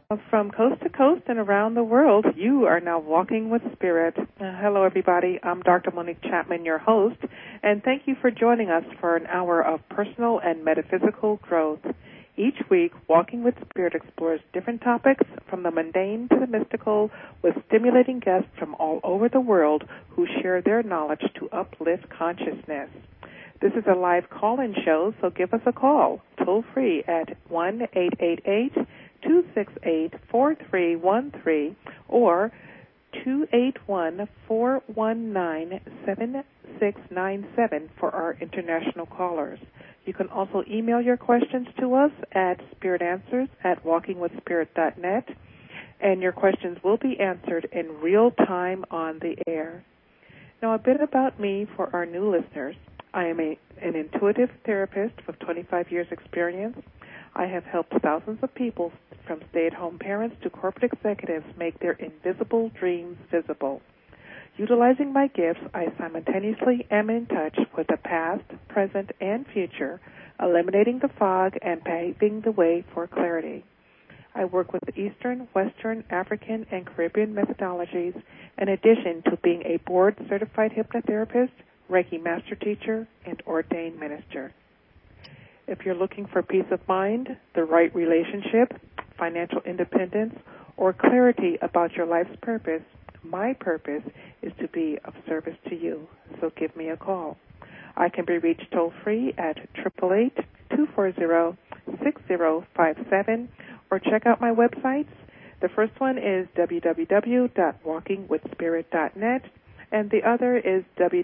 From coast to coast and around the world, you are now walking with Spirit. Hello, everybody. I'm Dr. Monique Chapman, your host, and thank you for joining us for an hour of personal and metaphysical growth. Each week, Walking with Spirit explores different topics from the mundane to the mystical with stimulating guests from all over the world who share their knowledge to uplift consciousness. This is a live call-in show, so give us a call, toll-free at 1-888-268-4313 or 281-419-7697 for our international callers. You can also email your questions to us at spiritanswers@walkingwithspirit.net, and your questions will be answered in real time on the air. Now, a bit about me for our new listeners. I am an intuitive therapist with 25 years' experience. I have helped thousands of people, from stay-at-home parents to corporate executives, make their invisible dreams visible. Utilizing my gifts, I simultaneously am in touch with the past, present, and future, eliminating the fog and paving the way for clarity. I work with Eastern, Western, African, and Caribbean methodologies, in addition to being a board-certified hypnotherapist, Reiki master teacher, and ordained minister. If you're looking for peace of mind, the right relationship, financial independence, or clarity about your life's purpose, my purpose is to be of service to you, so give me a call. I can be reached toll-free at 888-240-6057, or check out my websites. The first one is www.walkingwithspirit.net, and the other is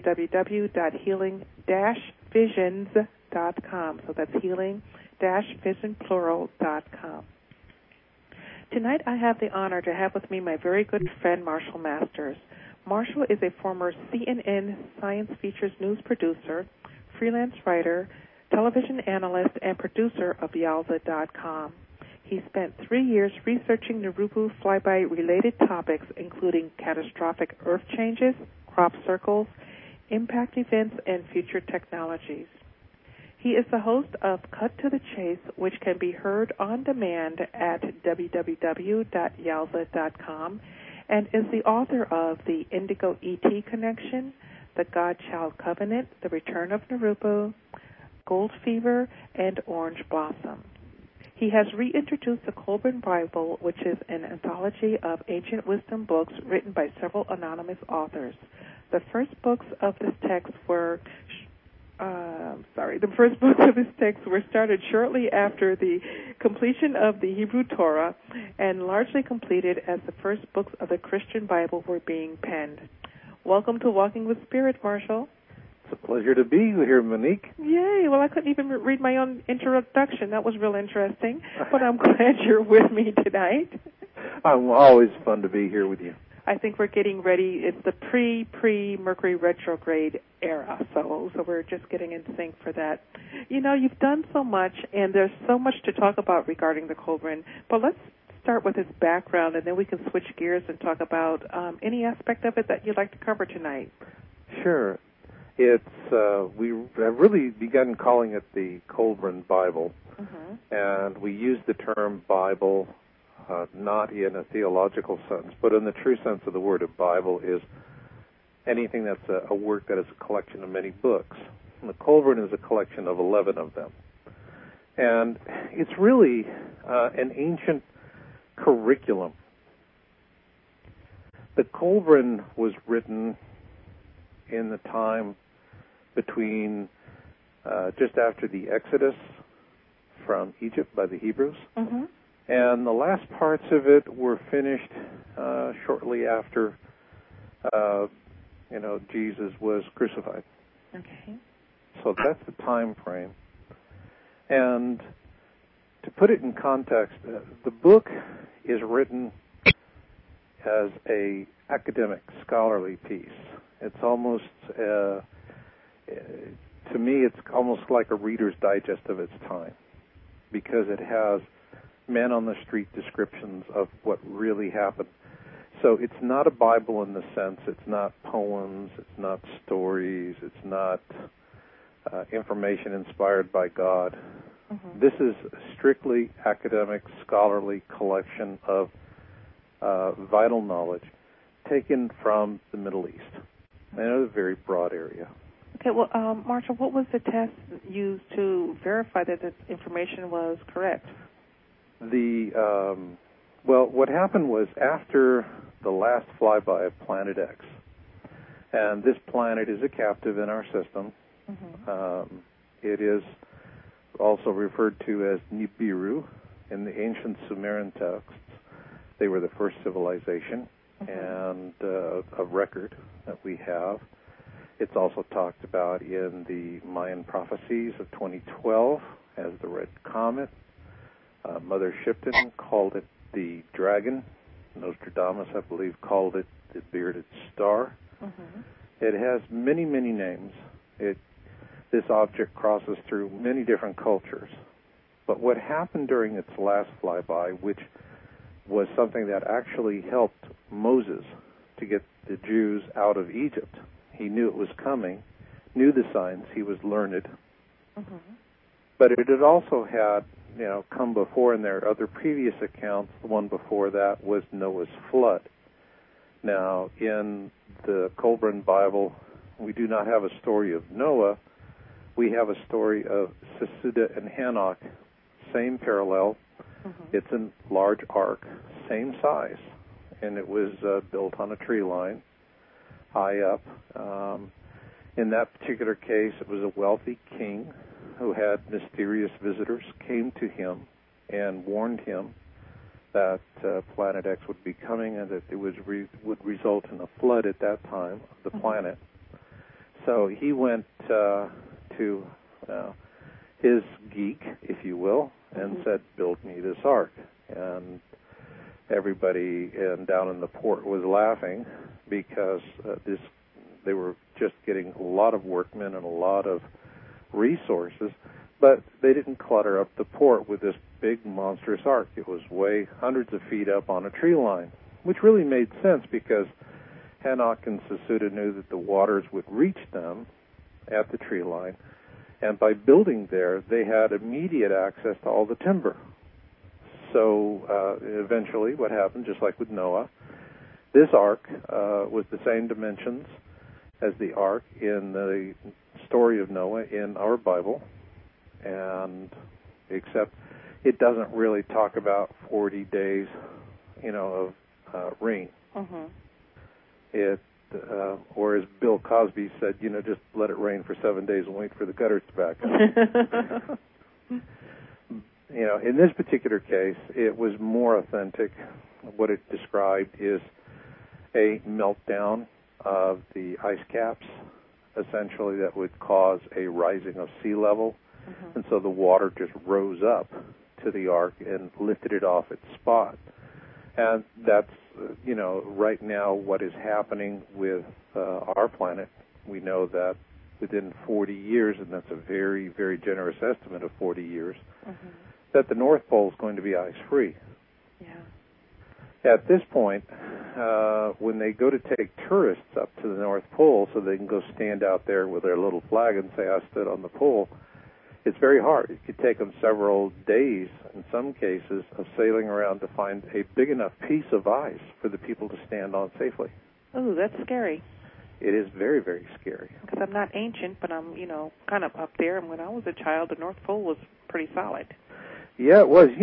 www.healing-visions.com. So that's healing-visionplural.com. Tonight I have the honor to have with me my very good friend Marshall Masters. Marshall is a former CNN Science Features news producer, freelance writer, television analyst, and producer of Yalza.com. He spent 3 years researching Narupu flyby-related topics, including catastrophic earth changes, crop circles, impact events, and future technologies. He is the host of Cut to the Chase, which can be heard on demand at www.yalza.com, and is the author of The Indigo ET Connection, The God-Child Covenant, The Return of Narupu, Gold Fever, and Orange Blossom. He has reintroduced the Kolbrin Bible, which is an anthology of ancient wisdom books written by several anonymous authors. The first books of his text were started shortly after the completion of the Hebrew Torah and largely completed as the first books of the Christian Bible were being penned. Welcome to Walking with Spirit, Marshall. It's a pleasure to be here, Monique. Yay. Well, I couldn't even read my own introduction. That was real interesting. But I'm glad you're with me tonight. I'm always fun to be here with you. I think we're getting ready. It's the pre-Mercury retrograde era, so we're just getting in sync for that. You know, you've done so much, and there's so much to talk about regarding the Kolbrin. But let's start with his background, and then we can switch gears and talk about any aspect of it that you'd like to cover tonight. Sure. It's we have really begun calling it the Kolbrin Bible, and we use the term Bible not in a theological sense, but in the true sense of the word. A Bible is anything that's a work that is a collection of many books. And the Kolbrin is a collection of 11 of them. And it's really an ancient curriculum. The Kolbrin was written in the time between just after the Exodus from Egypt by the Hebrews, and the last parts of it were finished shortly after, Jesus was crucified. Okay. So that's the time frame. And to put it in context, the book is written as a academic, scholarly piece. It's almost, to me, it's almost like a Reader's Digest of its time, because it has man-on-the-street descriptions of what really happened. So it's not a Bible in the sense, it's not poems, it's not stories, it's not information inspired by God. This is strictly academic, scholarly collection of vital knowledge taken from the Middle East. And it's a very broad area. Okay, well, Marshall, what was the test used to verify that this information was correct? Well, what happened was after the last flyby of Planet X, and this planet is a captive in our system. Mm-hmm. It is also referred to as Nibiru in the ancient Sumerian texts. They were the first civilization, and a record that we have. It's also talked about in the Mayan prophecies of 2012 as the Red Comet. Mother Shipton called it the Dragon. Nostradamus, I believe, called it the Bearded Star. Mm-hmm. It has many, many names. This object crosses through many different cultures. But what happened during its last flyby, which was something that actually helped Moses to get the Jews out of Egypt, he knew it was coming, knew the signs, he was learned. Mm-hmm. But it had also had, come before in their other previous accounts. The one before that was Noah's flood. Now, in the Colburn Bible, we do not have a story of Noah. We have a story of Sesudah and Hanok, same parallel. Mm-hmm. It's a large ark, same size, and it was built on a tree line, high up. In that particular case, it was a wealthy king who had mysterious visitors came to him and warned him that Planet X would be coming and that it would result in a flood at that time of the planet. So he went to his geek, if you will, and said, "Build me this ark." And everybody down in the port was laughing because they were just getting a lot of workmen and a lot of resources, but they didn't clutter up the port with this big monstrous ark. It was way hundreds of feet up on a tree line, which really made sense because Hanok and Sesudah knew that the waters would reach them at the tree line, and by building there, they had immediate access to all the timber. So eventually what happened, just like with Noah, this ark was the same dimensions as the ark in the story of Noah in our Bible, and except it doesn't really talk about 40 days, of rain. Mm-hmm. Or as Bill Cosby said, just let it rain for 7 days and wait for the gutters to back up. In this particular case, it was more authentic. What it described is a meltdown of the ice caps, essentially, that would cause a rising of sea level. Mm-hmm. And so the water just rose up to the ark and lifted it off its spot. And that's, right now what is happening with our planet. We know that within 40 years, and that's a very, very generous estimate of 40 years, mm-hmm. that the North Pole is going to be ice-free. Yeah. At this point, when they go to take tourists up to the North Pole so they can go stand out there with their little flag and say, "I stood on the pole," it's very hard. It could take them several days, in some cases, of sailing around to find a big enough piece of ice for the people to stand on safely. Oh, that's scary. It is very, very scary. Because I'm not ancient, but I'm, kind of up there. And when I was a child, the North Pole was pretty solid. Yeah, it was.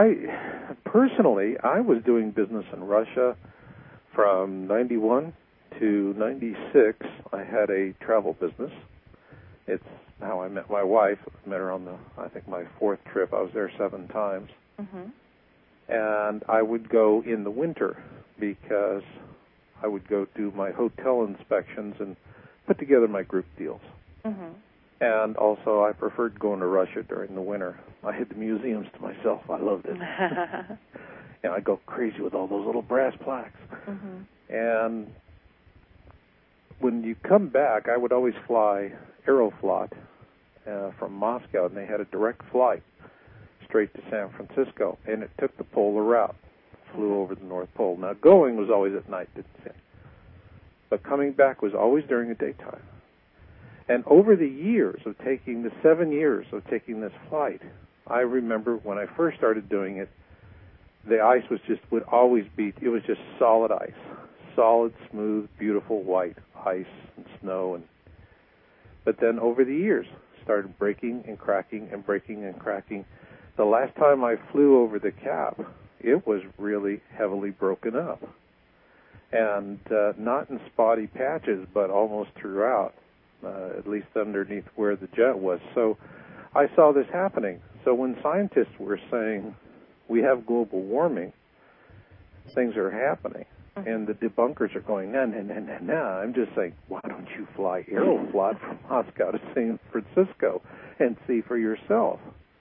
I was doing business in Russia from 91 to 96. I had a travel business. It's how I met my wife. I met her on my fourth trip. I was there 7 times. Mm-hmm. And I would go in the winter because I would go do my hotel inspections and put together my group deals. Mm-hmm. And also, I preferred going to Russia during the winter. I had the museums to myself. I loved it. I go crazy with all those little brass plaques. Mm-hmm. And when you come back, I would always fly Aeroflot from Moscow, and they had a direct flight straight to San Francisco, and it took the polar route, flew over the North Pole. Now, going was always at night, but coming back was always during the daytime. And over the 7 years of taking this flight, I remember when I first started doing it, the ice would always be, it was just solid ice. Solid, smooth, beautiful white ice and snow. But then over the years, started breaking and cracking and breaking and cracking. The last time I flew over the Cap, it was really heavily broken up. And not in spotty patches, but almost throughout, at least underneath where the jet was. So I saw this happening. So when scientists were saying we have global warming, things are happening. And the debunkers are going, no. I'm just saying, why don't you fly Aeroflot from Moscow to San Francisco and see for yourself?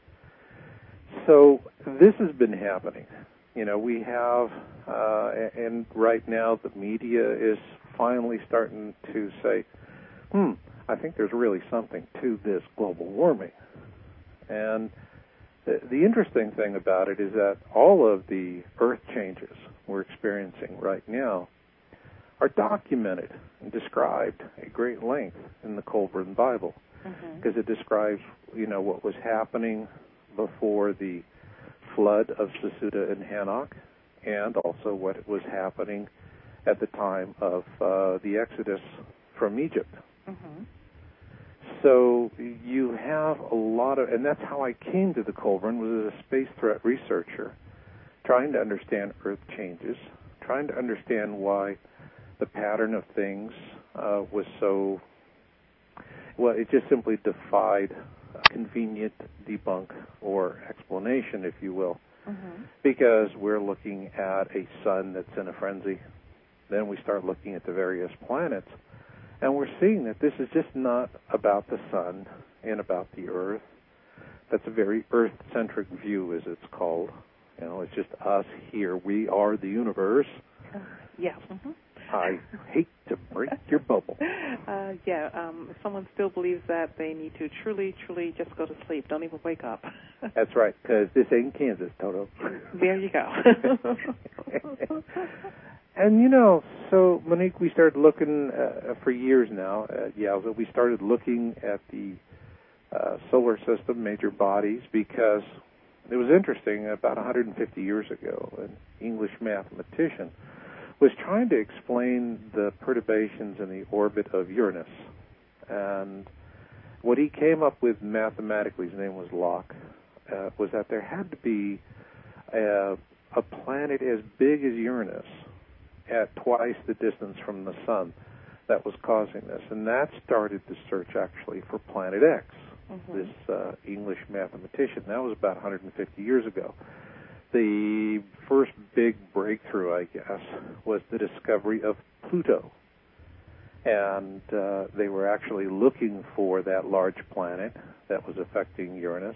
So this has been happening. You know, we have, and right now the media is finally starting to say, I think there's really something to this global warming. And the interesting thing about it is that all of the Earth changes we're experiencing right now are documented and described at great length in the Colburn Bible, because it describes, you know, what was happening before the flood of Sesudah and Hanok, and also what was happening at the time of the Exodus from Egypt. So you have a lot of, and that's how I came to the Colburn, was as a space threat researcher, trying to understand Earth changes, trying to understand why the pattern of things was so, well, it just simply defied convenient debunk or explanation, if you will, because we're looking at a sun that's in a frenzy. Then we start looking at the various planets, and we're seeing that this is just not about the sun and about the Earth. That's a very Earth-centric view, as it's called. You know, it's just us here. We are the universe. Yeah. I hate to break your bubble. If someone still believes that, they need to truly, truly just go to sleep. Don't even wake up. That's right, because this ain't Kansas, Toto. There you go. And, you know, so, Monique, we started looking for years now at YALZA. We started looking at the solar system, major bodies, because it was interesting. About 150 years ago, an English mathematician was trying to explain the perturbations in the orbit of Uranus. And what he came up with mathematically, his name was Locke, was that there had to be a planet as big as Uranus at twice the distance from the sun that was causing this. And that started the search, actually, for Planet X, this English mathematician. That was about 150 years ago. The first big breakthrough, I guess, was the discovery of Pluto. And they were actually looking for that large planet that was affecting Uranus.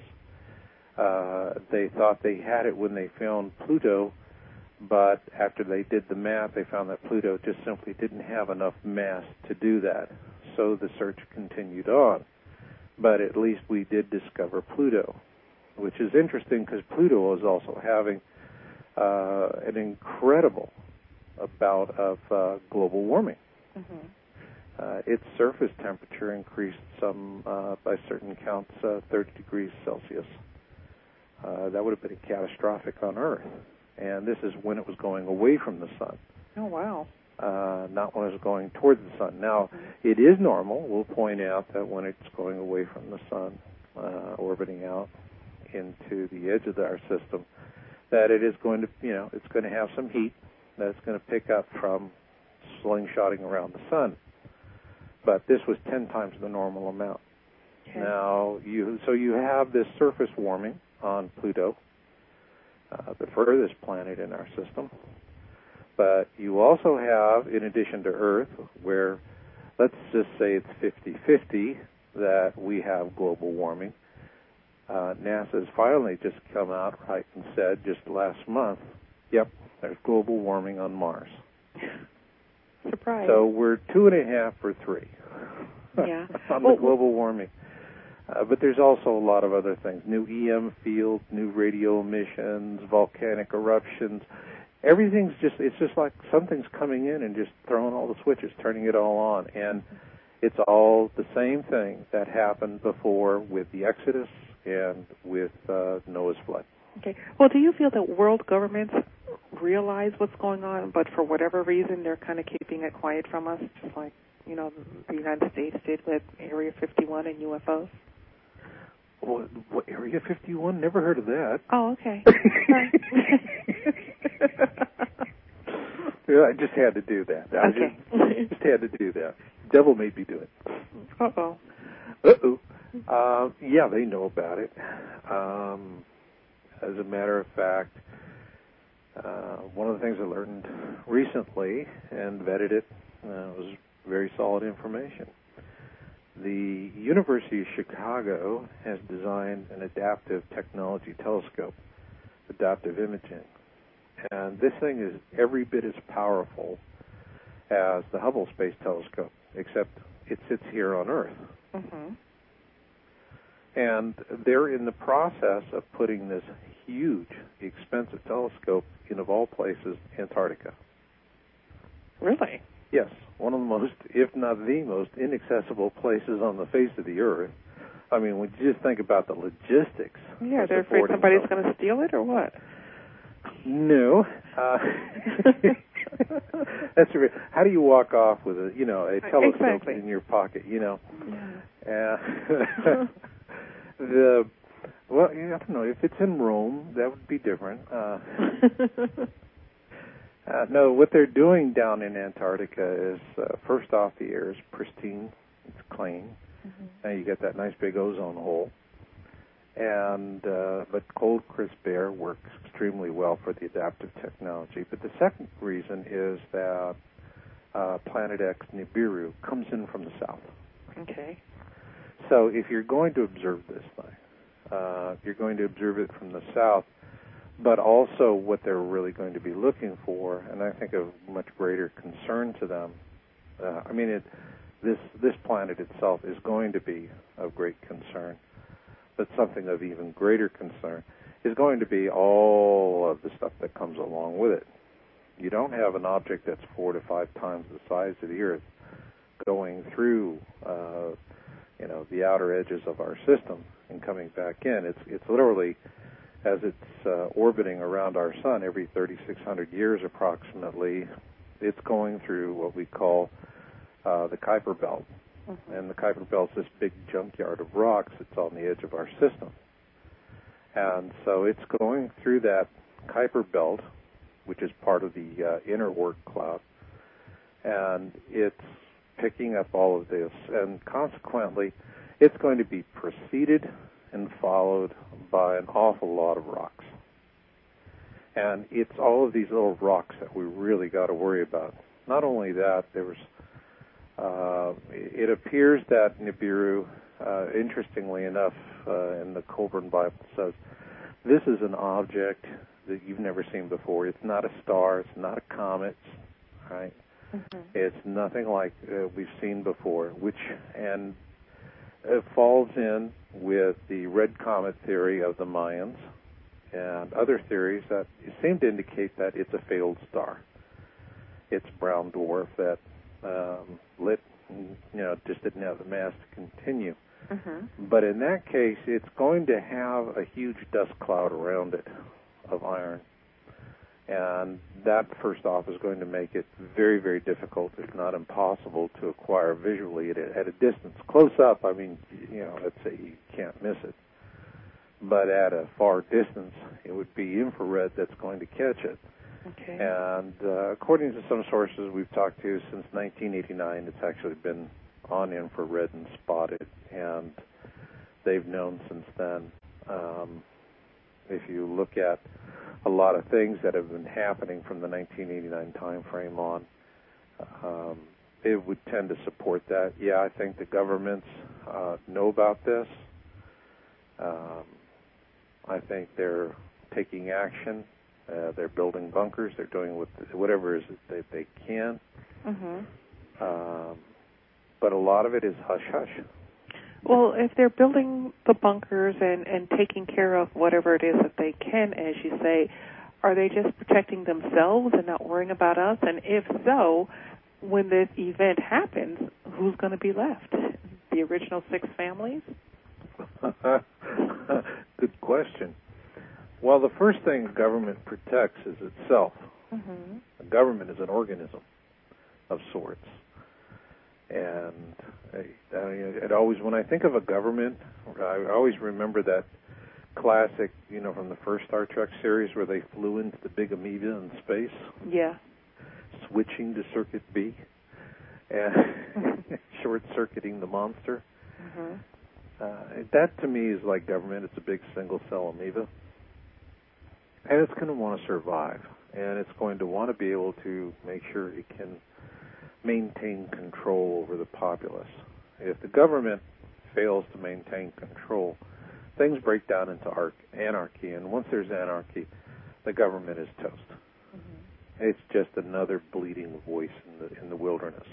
They thought they had it when they found Pluto, but after they did the math, they found that Pluto just simply didn't have enough mass to do that. So the search continued on. But at least we did discover Pluto, which is interesting because Pluto is also having an incredible bout of global warming. Its surface temperature increased some, by certain counts, 30 degrees Celsius. That would have been catastrophic on Earth. And this is when it was going away from the sun. Oh, wow. Not when it was going toward the sun. Now, it is normal. We'll point out that when it's going away from the sun, orbiting out into the edge of our system, that it is going to, it's going to have some heat that it's going to pick up from slingshotting around the sun. But this was 10 times the normal amount. Okay. Now, you have this surface warming on Pluto, the furthest planet in our system. But you also have, in addition to Earth, where let's just say it's 50-50 that we have global warming, NASA's finally just come out and said just last month, yep, there's global warming on Mars. Surprise. So we're 2.5 or 3 on the global warming. But there's also a lot of other things, new EM fields, new radio emissions, volcanic eruptions. Everything's it's just like something's coming in and just throwing all the switches, turning it all on. And it's all the same thing that happened before with the Exodus and with Noah's flood. Okay. Well, do you feel that world governments realize what's going on, but for whatever reason they're kind of keeping it quiet from us, just like, the United States did with Area 51 and UFOs? What Area 51? Never heard of that. Oh, okay. Yeah, I just had to do that. Okay. Just had to do that. Devil made me do it. Uh-oh. Yeah, they know about it. As a matter of fact, one of the things I learned recently and vetted it was very solid information. The University of Chicago has designed an adaptive technology telescope, adaptive imaging. And this thing is every bit as powerful as the Hubble Space Telescope, except it sits here on Earth. Mm-hmm. And they're in the process of putting this huge, expensive telescope in, of all places, Antarctica. Really? Yes, one of the most, if not the most, inaccessible places on the face of the Earth. I mean, when you just think about the logistics. Yeah, they're afraid somebody's going to steal it, or what? No. That's how do you walk off with a telescope in your pocket? Yeah. Well, I don't know. If it's in Rome, that would be different. No, what they're doing down in Antarctica is, first off, the air is pristine. It's clean. Mm-hmm. And you get that nice big ozone hole. But cold, crisp air works extremely well for the adaptive technology. But the second reason is that Planet X Nibiru comes in from the south. Okay. So if you're going to observe this thing, you're going to observe it from the south, but also what they're really going to be looking for, and I think of much greater concern to them. This planet itself is going to be of great concern, but something of even greater concern is going to be all of the stuff that comes along with it. You don't have an object that's 4 to 5 times the size of the Earth going through, the outer edges of our system and coming back in. It's literally, as it's orbiting around our sun every 3,600 years approximately, it's going through what we call the Kuiper Belt. Mm-hmm. And the Kuiper Belt's this big junkyard of rocks that's on the edge of our system. And so it's going through that Kuiper Belt, which is part of the inner Oort cloud, and it's picking up all of this. And consequently, it's going to be preceded and followed by an awful lot of rocks. And it's all of these little rocks that we really got to worry about. Not only that, it appears that Nibiru, interestingly enough, in the Colburn Bible says, this is an object that you've never seen before. It's not a star. It's not a comet, right? Mm-hmm. It's nothing like we've seen before, and it falls in with the red comet theory of the Mayans and other theories that seem to indicate that it's a failed star. It's a brown dwarf that just didn't have the mass to continue. Mm-hmm. But in that case, it's going to have a huge dust cloud around it of iron. And that, first off, is going to make it very, very difficult, if not impossible, to acquire visually at a distance. Close up, let's say you can't miss it. But at a far distance, it would be infrared that's going to catch it. Okay. And according to some sources we've talked to, since 1989, it's actually been on infrared and spotted, and they've known since then. If you look at a lot of things that have been happening from the 1989 time frame on, it would tend to support that. Yeah, I think the governments know about this. I think they're taking action. They're building bunkers. They're doing whatever it is that they can. Mm-hmm. But a lot of it is hush-hush. Well, if they're building the bunkers and taking care of whatever it is that they can, as you say, are they just protecting themselves and not worrying about us? And if so, when this event happens, who's going to be left? The original 6 families? Good question. Well, the first thing government protects is itself. Mm-hmm. A government is an organism of sorts. And it always, when I think of a government, I always remember that classic, from the first Star Trek series where they flew into the big amoeba in space. Yeah. Switching to Circuit B and short-circuiting the monster. Mm-hmm. That, to me, is like government. It's a big single-cell amoeba. And it's going to want to survive. And it's going to want to be able to make sure it can maintain control over the populace. If the government fails to maintain control, things break down into anarchy. And once there's anarchy, the government is toast. Mm-hmm. It's just another bleeding voice in the wilderness.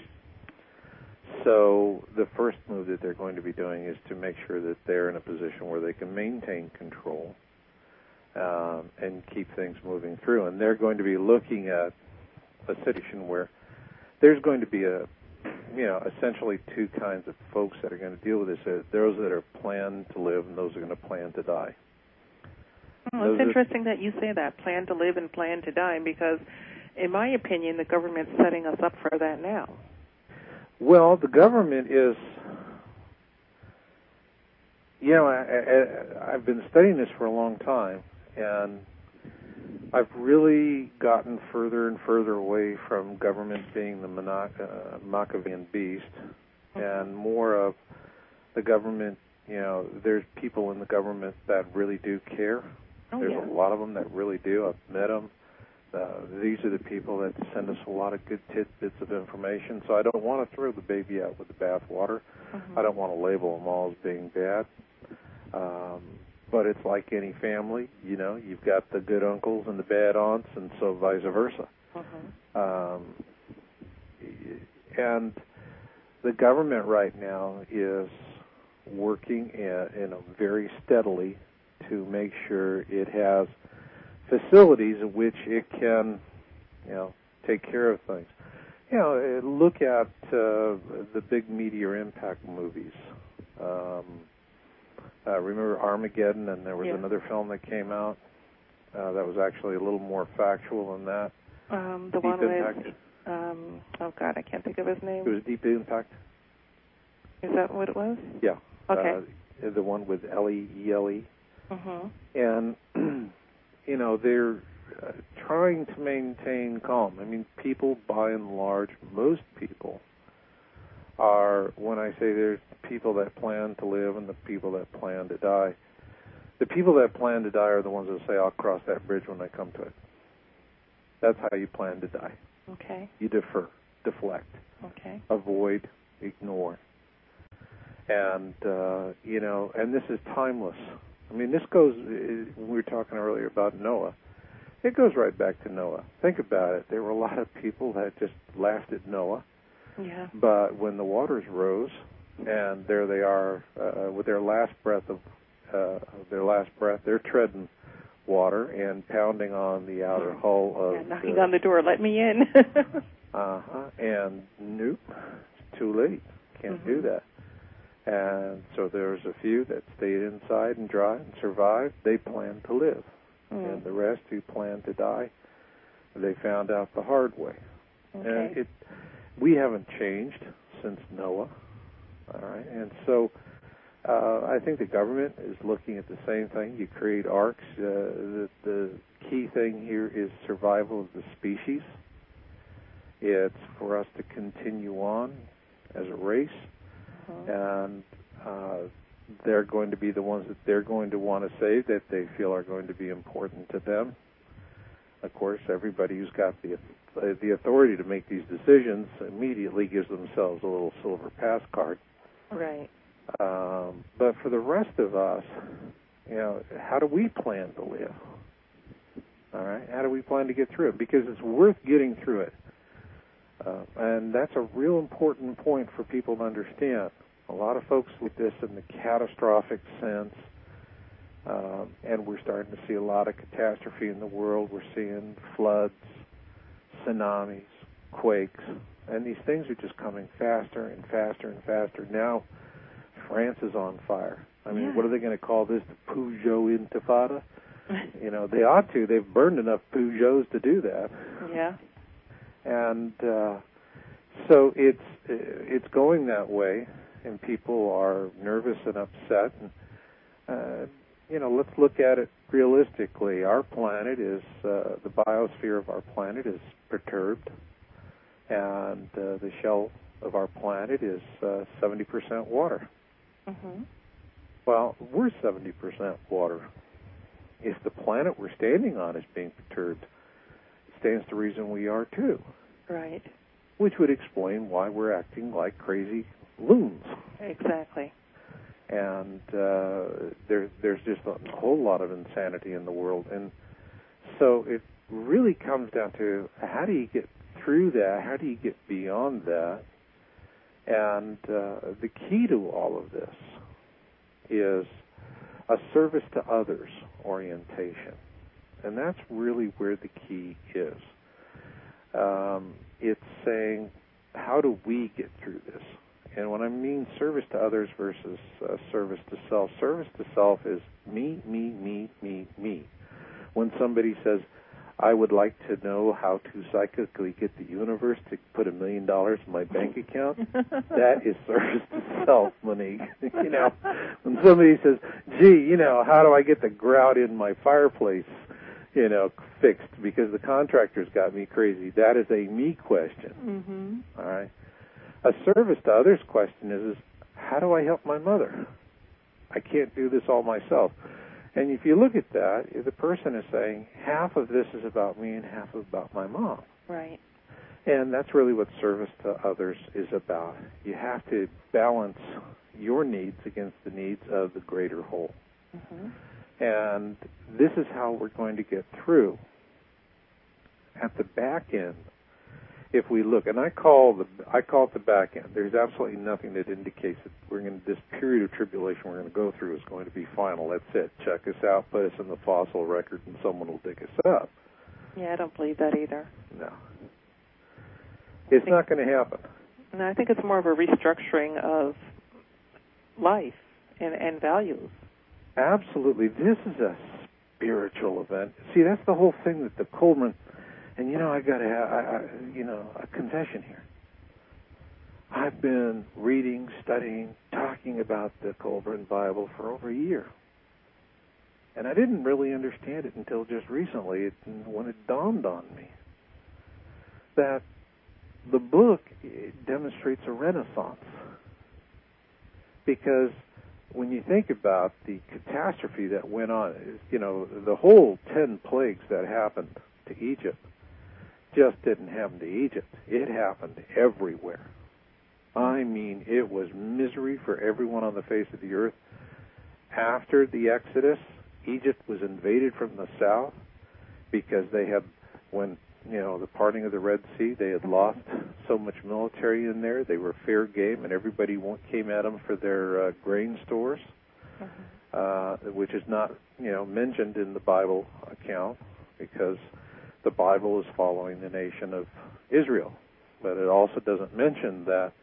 So the first move that they're going to be doing is to make sure that they're in a position where they can maintain control and keep things moving through. And they're going to be looking at a situation where there's going to be essentially two kinds of folks that are going to deal with this. Those that are planned to live and those that are going to plan to die. Well, it's interesting that you say that, plan to live and plan to die, because in my opinion, the government's setting us up for that now. Well, the government is, I've been studying this for a long time, and I've really gotten further and further away from government being the Machiavellian beast, and more of the government, there's people in the government that really do care. There's a lot of them that really do. I've met them. These are the people that send us a lot of good tidbits of information. So I don't want to throw the baby out with the bathwater. Mm-hmm. I don't want to label them all as being bad. But it's like any family, you've got the good uncles and the bad aunts, and so vice versa. Mm-hmm. And the government right now is working in a very steadily to make sure it has facilities in which it can, take care of things. Look at the big meteor impact movies. Remember Armageddon, and there was another film that came out that was actually a little more factual than that. The Deep one Impact. With, oh God, I can't think of his name. It was Deep Impact. Is that what it was? Yeah. Okay. The one with Ellie. Mm-hmm. And, they're trying to maintain calm. I mean, people, by and large, most people are, when I say there's people that plan to live and the people that plan to die, the people that plan to die are the ones that say, I'll cross that bridge when I come to it. That's how you plan to die. Okay. You defer, deflect, avoid, ignore. And, and this is timeless. I mean, this goes, we were talking earlier about Noah. It goes right back to Noah. Think about it. There were a lot of people that just laughed at Noah. Yeah. But when the waters rose, and there they are with their last breath, they're treading water and pounding on the outer hull of knocking on the door, let me in. And nope, it's too late. Can't do that. And so there's a few that stayed inside and dry and survived. They planned to live. And the rest who planned to die, they found out the hard way. Okay. And we haven't changed since Noah. All right. And so I think the government is looking at the same thing. You create arcs. The key thing here is survival of the species. It's for us to continue on as a race. And they're going to be the ones that they're going to want to save that they feel are going to be important to them. Of course, everybody who's got the authority to make these decisions immediately gives themselves a little silver pass card. Right. But for the rest of us, how do we plan to live? All right? How do we plan to get through it? Because it's worth getting through it. And that's a real important point for people to understand. A lot of folks look at this in the catastrophic sense, and we're starting to see a lot of catastrophe in the world. We're seeing floods, tsunamis, quakes, and these things are just coming faster and faster and faster. Now, France is on fire. I mean, what are they going to call this, the Peugeot Intifada? They ought to. They've burned enough Peugeots to do that. Yeah. And so it's going that way, and people are nervous and upset. And, let's look at it realistically. Our planet is, the biosphere of our planet is perturbed, and the shell of our planet is 70% water. Mm-hmm. Well, we're 70% water. If the planet we're standing on is being perturbed, it stands to reason we are too. Right. Which would explain why we're acting like crazy loons. Exactly. And there's just a whole lot of insanity in the world. And so it really comes down to, how do you get through that? How do you get beyond that? And the key to all of this is a service to others orientation. And that's really where the key is. It's saying, how do we get through this? And when I mean service to others versus service to self is me, me, me, me, me. When somebody says, I would like to know how to psychically get the universe to put $1 million in my bank account, that is service to self, Monique. When somebody says, gee, how do I get the grout in my fireplace, fixed because the contractor's got me crazy, that is a me question. Mm-hmm. All right. A service to others question is how do I help my mother? I can't do this all myself. And if you look at that, the person is saying, half of this is about me and half about my mom. Right. And that's really what service to others is about. You have to balance your needs against the needs of the greater whole. Mm-hmm. And this is how we're going to get through. At the back end, if we look, and I call it the back end. There's absolutely nothing that indicates that this period of tribulation we're going to go through is going to be final. That's it. Check us out, put us in the fossil record, and someone will dig us up. Yeah, I don't believe that either. No. It's not going to happen. No, I think it's more of a restructuring of life and values. Absolutely. This is a spiritual event. See, that's the whole thing that the Kolbrin, and I got to have, a confession here. I've been reading, studying, talking about the Kolbrin Bible for over a year. And I didn't really understand it until just recently, when it dawned on me that the book demonstrates a renaissance. Because when you think about the catastrophe that went on, the whole 10 plagues that happened to Egypt just didn't happen to Egypt. It happened everywhere. I mean, it was misery for everyone on the face of the earth. After the Exodus, Egypt was invaded from the south because they had, the parting of the Red Sea, they had lost so much military in there. They were fair game, and everybody came at them for their grain stores, which is not, mentioned in the Bible account because the Bible is following the nation of Israel. But it also doesn't mention that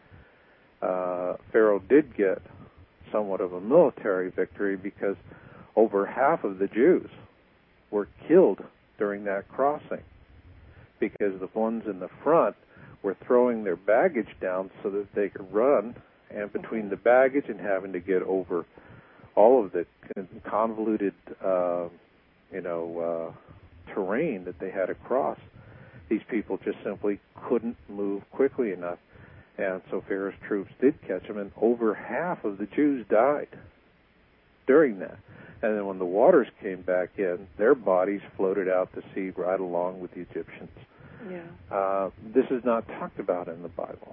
Pharaoh did get somewhat of a military victory because over half of the Jews were killed during that crossing because the ones in the front were throwing their baggage down so that they could run, and between the baggage and having to get over all of the convoluted, terrain that they had to cross, these people just simply couldn't move quickly enough. And so Pharaoh's troops did catch them, and over half of the Jews died during that. And then when the waters came back in, their bodies floated out to sea right along with the Egyptians. Yeah. This is not talked about in the Bible.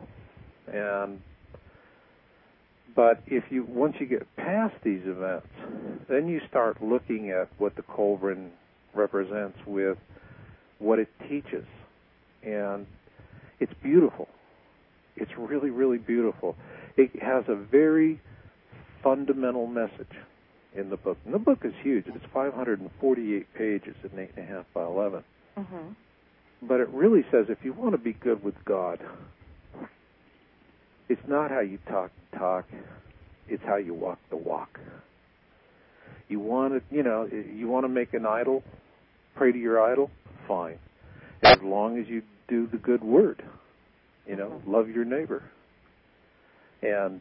But once you get past these events, then you start looking at what the Kolbrin represents with what it teaches. And it's beautiful. It's really, really beautiful. It has a very fundamental message in the book. And the book is huge. It's 548 pages at 8.5 by 11. Mm-hmm. But it really says if you want to be good with God, it's not how you talk the talk, it's how you walk the walk. You want to, you want to make an idol, pray to your idol, fine, as long as you do the good word. Love your neighbor, and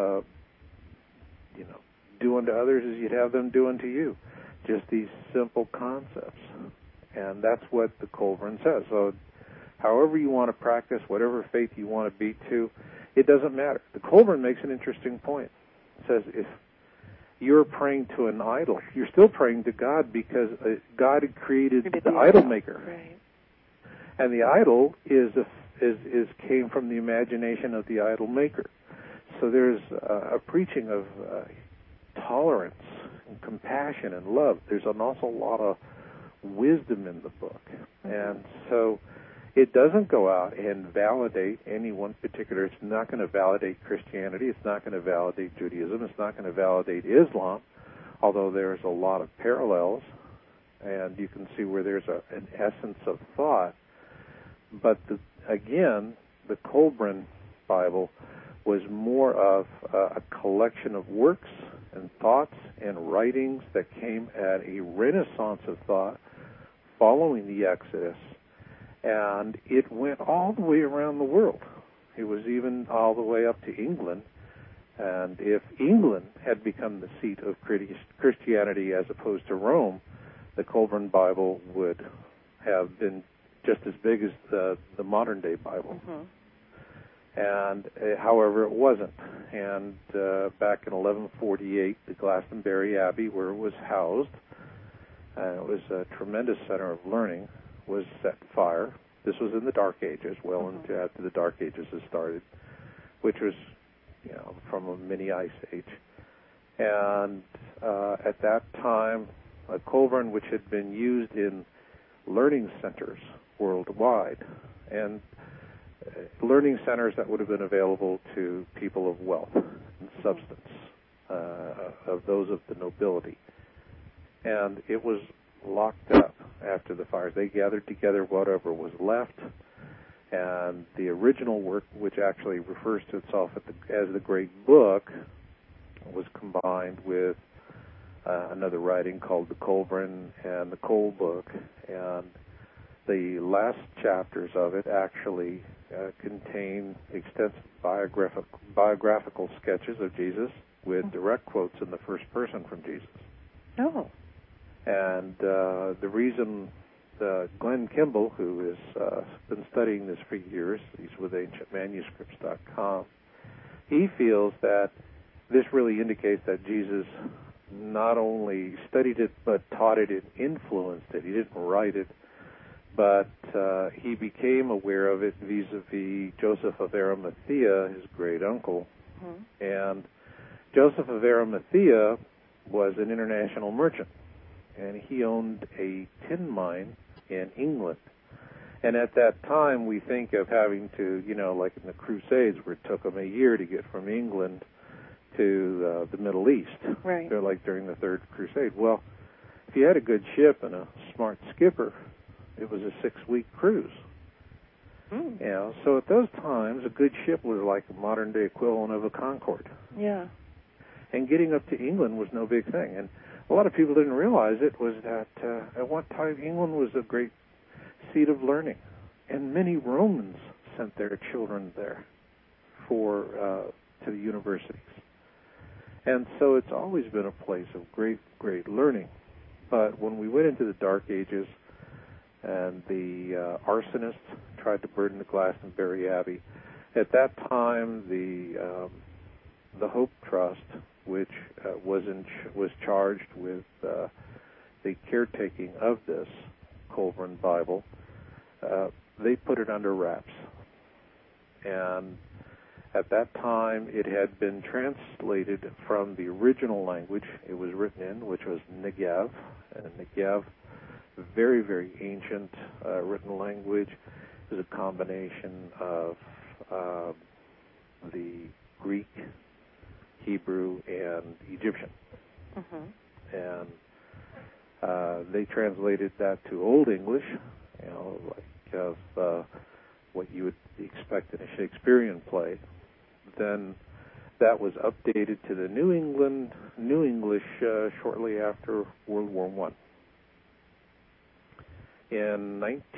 do unto others as you'd have them do unto you. Just these simple concepts, and that's what the Colburn says. So, however you want to practice, whatever faith you want to be to, it doesn't matter. The Colburn makes an interesting point. It says if you're praying to an idol, you're still praying to God because God had created the idol maker, right? And the idol is came from the imagination of the idol maker. So there's a preaching of tolerance and compassion and love. There's an awful lot of wisdom in the book, and so it doesn't go out and validate any one particular. It's not going to validate Christianity. It's not going to validate Judaism. It's not going to validate Islam, although there's a lot of parallels, and you can see where there's an essence of thought. But again, the Colburn Bible was more of a collection of works and thoughts and writings that came at a renaissance of thought following the Exodus. And it went all the way around the world. It was even all the way up to England. And if England had become the seat of Christianity as opposed to Rome, the Colburn Bible would have been just as big as the modern-day Bible. And however, it wasn't. And back in 1148, the Glastonbury Abbey, where it was housed, it was a tremendous center of learning, was set fire. This was in the Dark Ages, well into after the Dark Ages had started, which was, from a mini ice age. And at that time, Colburn, which had been used in learning centers worldwide, and learning centers that would have been available to people of wealth and substance, of those of the nobility. And it was locked up after the fires. They gathered together whatever was left, and the original work, which actually refers to itself as the Great Book, was combined with another writing called the Colburn and the Cole Book, and the last chapters of it actually contain extensive biographical sketches of Jesus with direct quotes in the first person from Jesus. Oh. And the reason Glenn Kimball, who has been studying this for years, he's with AncientManuscripts.com, he feels that this really indicates that Jesus not only studied it but taught it and influenced it. He didn't write it, but he became aware of it vis-a-vis Joseph of Arimathea, his great uncle. And Joseph of Arimathea was an international merchant, and he owned a tin mine in England. And at that time, we think of having to, like in the Crusades, where it took them a year to get from England to the Middle East. Right. They're like during the Third Crusade. Well, if you had a good ship and a smart skipper, it was a 6-week cruise. So at those times, a good ship was like a modern-day equivalent of a Concorde. Yeah. And getting up to England was no big thing. And a lot of people didn't realize it was that at one time England was a great seat of learning, and many Romans sent their children there to the universities. And so it's always been a place of great, great learning. But when we went into the Dark Ages and the arsonists tried to burn the Glastonbury Abbey, at that time the Hope Trust, which was charged with the caretaking of this Colburn Bible, they put it under wraps. And at that time, it had been translated from the original language it was written in, which was Negev. And Negev, very, very ancient written language, is a combination of the Greek, Hebrew, and Egyptian. And they translated that to Old English, like of what you would expect in a Shakespearean play. Then that was updated to the New English shortly after World War I. In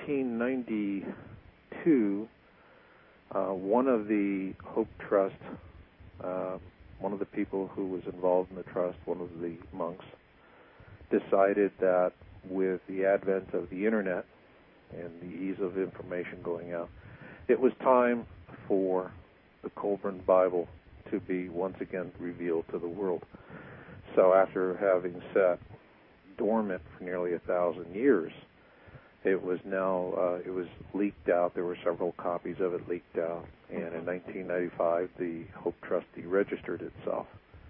1992, one of the Hope Trust, one of the people who was involved in the trust, one of the monks, decided that with the advent of the Internet and the ease of information going out, it was time for the Colburn Bible to be once again revealed to the world. So after having sat dormant for nearly 1,000 years, it was leaked out. There were several copies of it leaked out, and in 1995, the Hope Trust deregistered itself.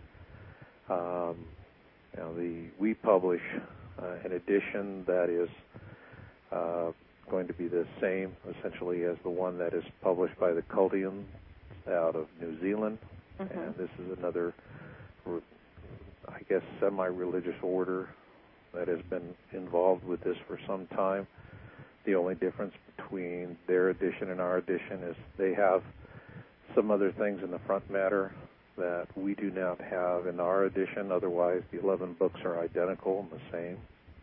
We publish an edition that is going to be the same, essentially, as the one that is published by the Culdeans out of New Zealand. Mm-hmm. And this is another, I guess, semi-religious order that has been involved with this for some time. The only difference between their edition and our edition is they have some other things in the front matter that we do not have in our edition. Otherwise, the 11 books are identical and the same.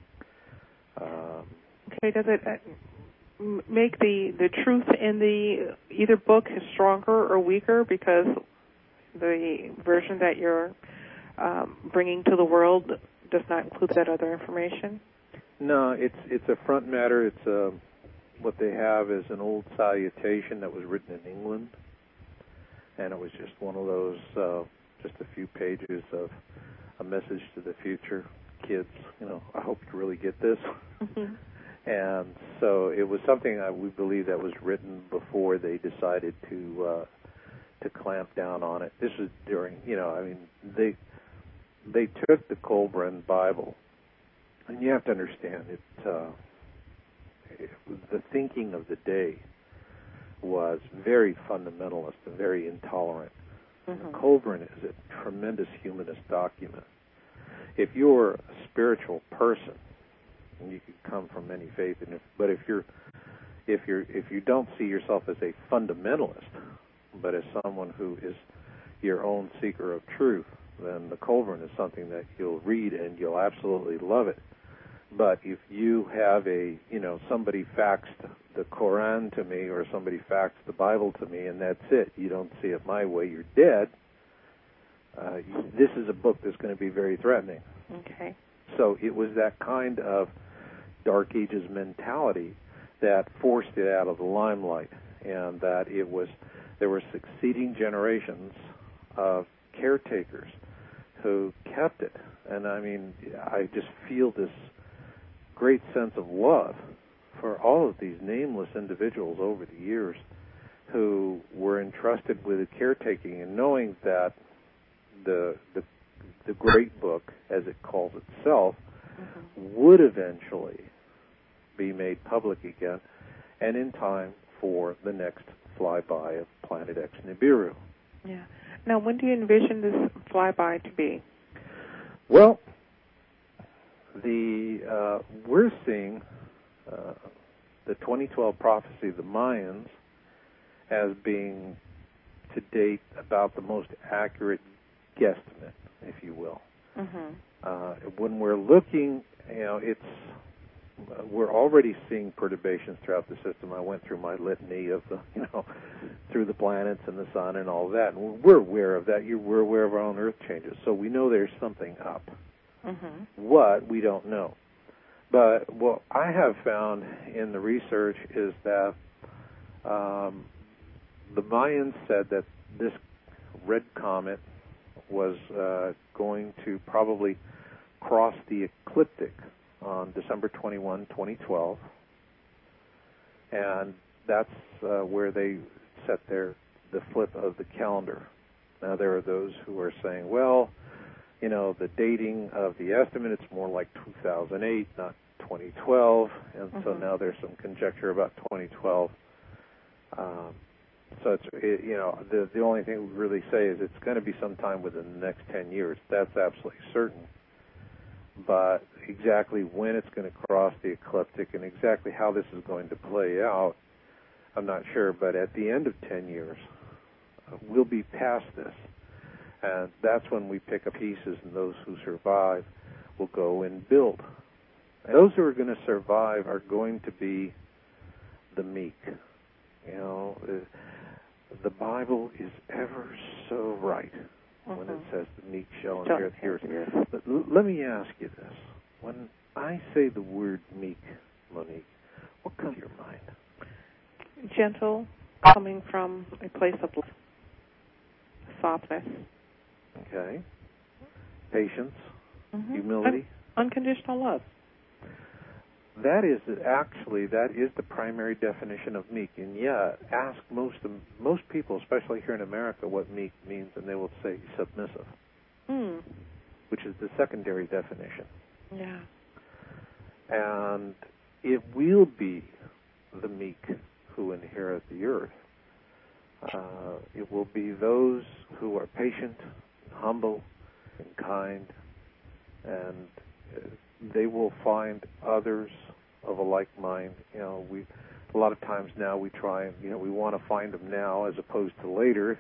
Okay, does it make the truth in the either book stronger or weaker because the version that you're bringing to the world does not include that other information? No, it's a front matter. It's what they have is an old salutation that was written in England, and it was just one of those, just a few pages of a message to the future kids. I hope you really get this. Mm-hmm. And so it was something we believe that was written before they decided to clamp down on it. This was during, they took the Colburn Bible, and you have to understand the thinking of the day was very fundamentalist and very intolerant. Mm-hmm. Colburn is a tremendous humanist document. If you're a spiritual person, and you could come from any faith, but if you don't see yourself as a fundamentalist, but as someone who is your own seeker of truth, then the Colburn is something that you'll read and you'll absolutely love it. But if you have somebody faxed the Quran to me or somebody faxed the Bible to me and that's it, you don't see it my way, you're dead, this is a book that's going to be very threatening. Okay. So it was that kind of Dark Ages mentality that forced it out of the limelight, and that there were succeeding generations of caretakers who kept it. And I just feel this great sense of love for all of these nameless individuals over the years who were entrusted with the caretaking, and knowing that the great book, as it calls itself, mm-hmm. would eventually be made public again, and in time for the next flyby of Planet X Nibiru. Yeah. Now, when do you envision this flyby to be? Well, we're seeing the 2012 prophecy of the Mayans as being, to date, about the most accurate guesstimate, if you will. Mm-hmm. When we're looking, we're already seeing perturbations throughout the system. I went through my litany of through the planets and the sun and all that, and we're aware of that. We're aware of our own Earth changes, so we know there's something up. Mm-hmm. What, we don't know. But what I have found in the research is that the Mayans said that this red comet was going to probably cross the ecliptic on December 21, 2012, and that's where they set the flip of the calendar. Now, there are those who are saying, well, the dating of the estimate, it's more like 2008, not 2012, and mm-hmm. so now there's some conjecture about 2012. So it's, the only thing we really say is it's going to be sometime within the next 10 years. That's absolutely certain. But exactly when it's going to cross the ecliptic and exactly how this is going to play out, I'm not sure. But at the end of 10 years, we'll be past this. And that's when we pick up pieces, and those who survive will go and build. And those who are going to survive are going to be the meek. You know, the Bible is ever so right when it says the meek shall inherit the earth. But let me ask you this. When I say the word meek, Monique, what comes to your mind? Gentle, coming from a place of softness. Okay. Patience, humility. Unconditional love. That is the primary definition of meek. And yet, ask most people, especially here in America, what meek means, and they will say submissive, which is the secondary definition. Yeah. And it will be the meek who inherit the earth. It will be those who are patient, humble, and kind, and they will find others of a like mind. You know, a lot of times now we try and, we want to find them now as opposed to later.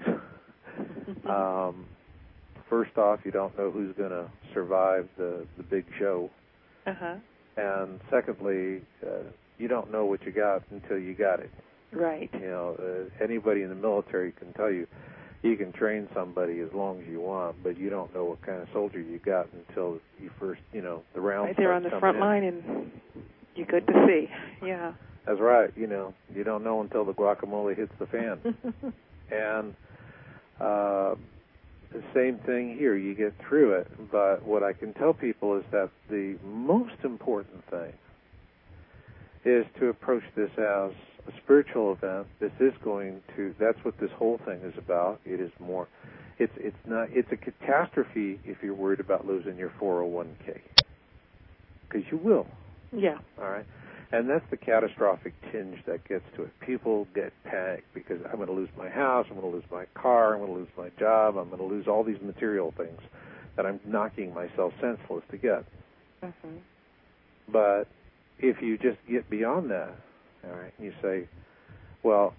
First off, you don't know who's going to survive the big show. And secondly, you don't know what you got until you got it. Right. Anybody in the military can tell you, you can train somebody as long as you want, but you don't know what kind of soldier you got until you first, the round. Right there on the front line, and you're good to see. Yeah. That's right. You don't know until the guacamole hits the fan. And the same thing here. You get through it, but what I can tell people is that the most important thing is to approach this as a spiritual event. That's what this whole thing is about. It is more, it's a catastrophe if you're worried about losing your 401k. Because you will. Yeah. All right? And that's the catastrophic tinge that gets to it. People get panicked because I'm going to lose my house, I'm going to lose my car, I'm going to lose my job, I'm going to lose all these material things that I'm knocking myself senseless to get. But if you just get beyond that, all right, and you say, well,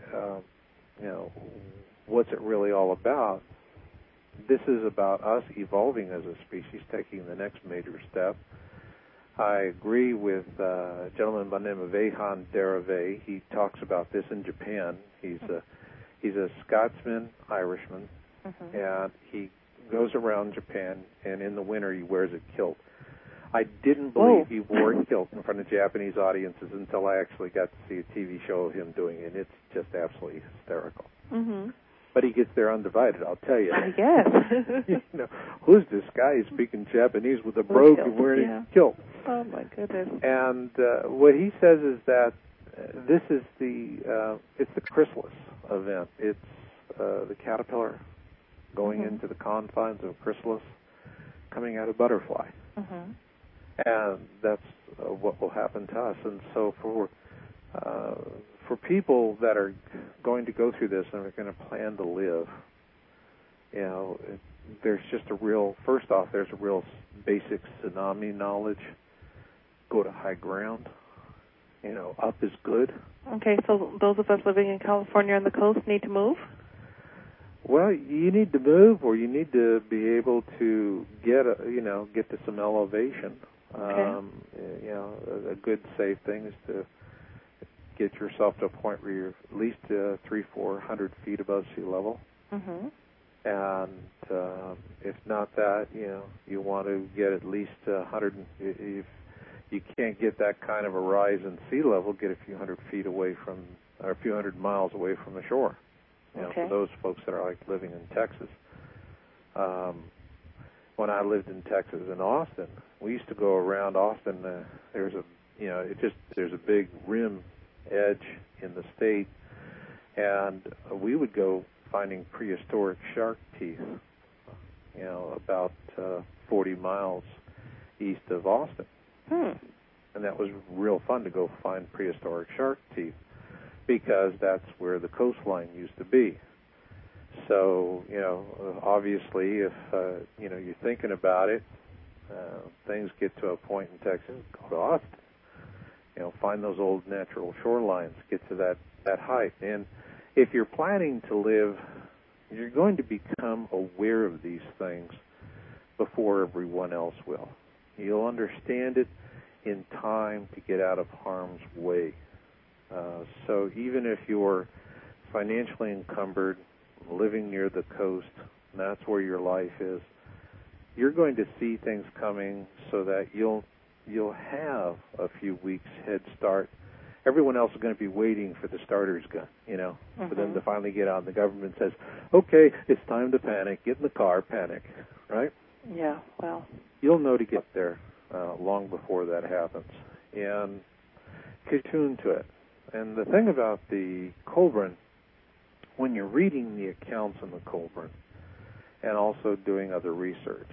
what's it really all about? This is about us evolving as a species, taking the next major step. I agree with a gentleman by the name of Vahan Derive. He talks about this in Japan. He's a Scotsman, Irishman, and he goes around Japan, and in the winter he wears a kilt. I didn't believe he wore a kilt in front of Japanese audiences until I actually got to see a TV show of him doing it. It's just absolutely hysterical. But he gets there undivided, I'll tell you. I guess. Who's this guy speaking Japanese with a brogue and wearing a kilt? Oh, my goodness. And what he says is that this is it's the chrysalis event. It's the caterpillar going into the confines of a chrysalis, coming out a butterfly. And that's what will happen to us. And so for people that are going to go through this and are going to plan to live, there's just first off, there's a real basic tsunami knowledge. Go to high ground. Up is good. Okay, so those of us living in California on the coast need to move? Well, you need to move, or you need to be able to get to some elevation. A good safe thing is to get yourself to a point where you're at least 300-400 feet above sea level. And if not that, you want to get at least 100. If you can't get that kind of a rise in sea level, get a few hundred feet away from, or a few hundred miles away from the shore. For those folks that are like living in Texas. When I lived in Texas in Austin, we used to go around Austin. There's a big rim edge in the state, and we would go finding prehistoric shark teeth, about 40 miles east of Austin. And that was real fun to go find prehistoric shark teeth, because that's where the coastline used to be. So, obviously, if, you're thinking about it, things get to a point in Texas, go to Austin. Find those old natural shorelines, get to that height. And if you're planning to live you're going to become aware of these things before everyone else will. You'll understand it in time to get out of harm's way. So even if you're financially encumbered, living near the coast, and that's where your life is, you're going to see things coming so that you'll have a few weeks head start. Everyone else is going to be waiting for the starter's gun, for them to finally get out. And the government says, okay, it's time to panic. Get in the car, panic, right? Yeah, well. You'll know to get there long before that happens. And get tuned to it. And the thing about the Kolbrin, when you're reading the accounts in the Kolbrin and also doing other research,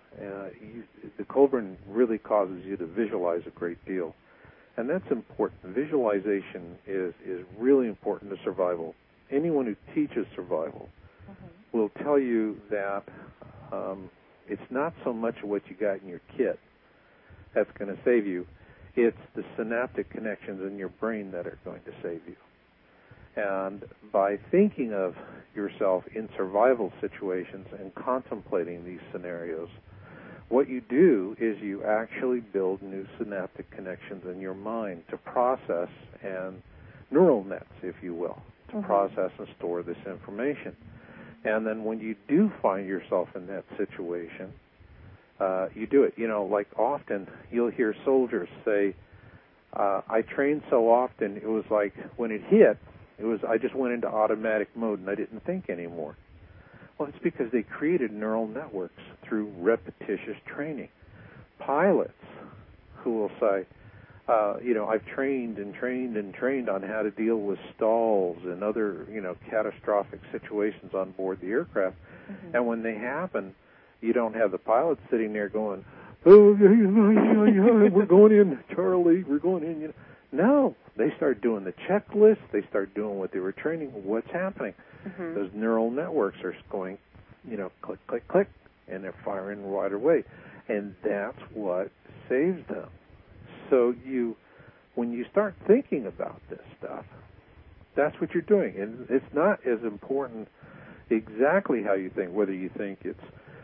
the Kolbrin really causes you to visualize a great deal. And that's important. Visualization is really important to survival. Anyone who teaches survival will tell you that it's not so much what you got in your kit that's going to save you. It's the synaptic connections in your brain that are going to save you. And by thinking of yourself in survival situations and contemplating these scenarios, what you do is you actually build new synaptic connections in your mind to process, and neural nets, if you will, to process and store this information. And then when you do find yourself in that situation, you do it. Like often you'll hear soldiers say, I trained so often, it was like when it hit, I just went into automatic mode and I didn't think anymore. Well, it's because they created neural networks through repetitious training. Pilots who will say, I've trained and trained and trained on how to deal with stalls and other, catastrophic situations on board the aircraft. And when they happen, you don't have the pilot sitting there going, oh, we're going in, Charlie, we're going in. No, they start doing the checklist. They start doing what they were training. What's happening? Those neural networks are going, click, click, click, and they're firing right away. And that's what saves them. So when you start thinking about this stuff, that's what you're doing. And it's not as important exactly how you think, whether you think it's,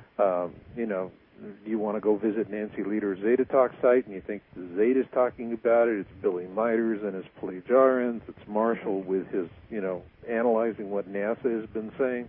you want to go visit Nancy Lieder's Zeta Talk site and you think the Zeta's talking about it, it's Billy Miters and his Pleiadians, it's Marshall with his, analyzing what NASA has been saying,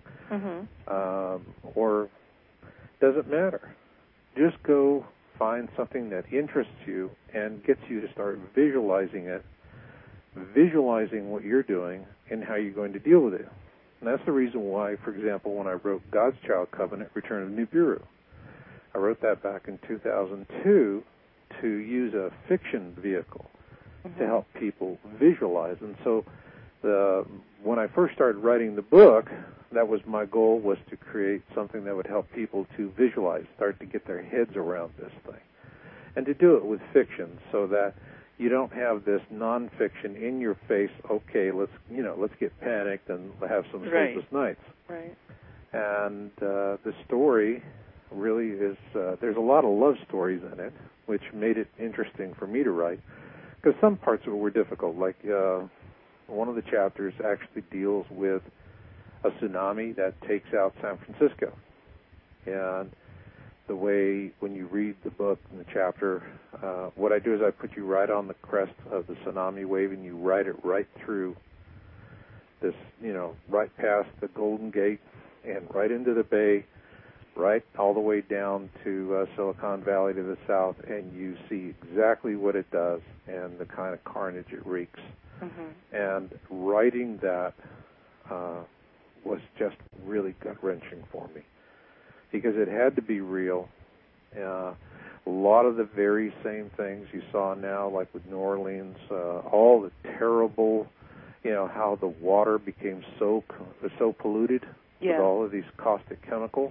or doesn't matter. Just go find something that interests you and gets you to start visualizing it, visualizing what you're doing and how you're going to deal with it. And that's the reason why, for example, when I wrote God's Child Covenant, Return of Nibiru, I wrote that back in 2002 to use a fiction vehicle to help people visualize. And so when I first started writing the book, that was my goal, was to create something that would help people to visualize, start to get their heads around this thing, and to do it with fiction so that you don't have this nonfiction in your face, okay, let's get panicked and have some sleepless nights. Right. And the story really is, there's a lot of love stories in it, which made it interesting for me to write, because some parts of it were difficult. Like one of the chapters actually deals with a tsunami that takes out San Francisco. And the way, when you read the book and the chapter, what I do is I put you right on the crest of the tsunami wave and you ride it right through this, right past the Golden Gate and right into the bay, right all the way down to Silicon Valley to the south, and you see exactly what it does and the kind of carnage it wreaks. And writing that was just really gut-wrenching for me, because it had to be real. A lot of the very same things you saw now, like with New Orleans, all the terrible, how the water became so polluted with all of these caustic chemicals.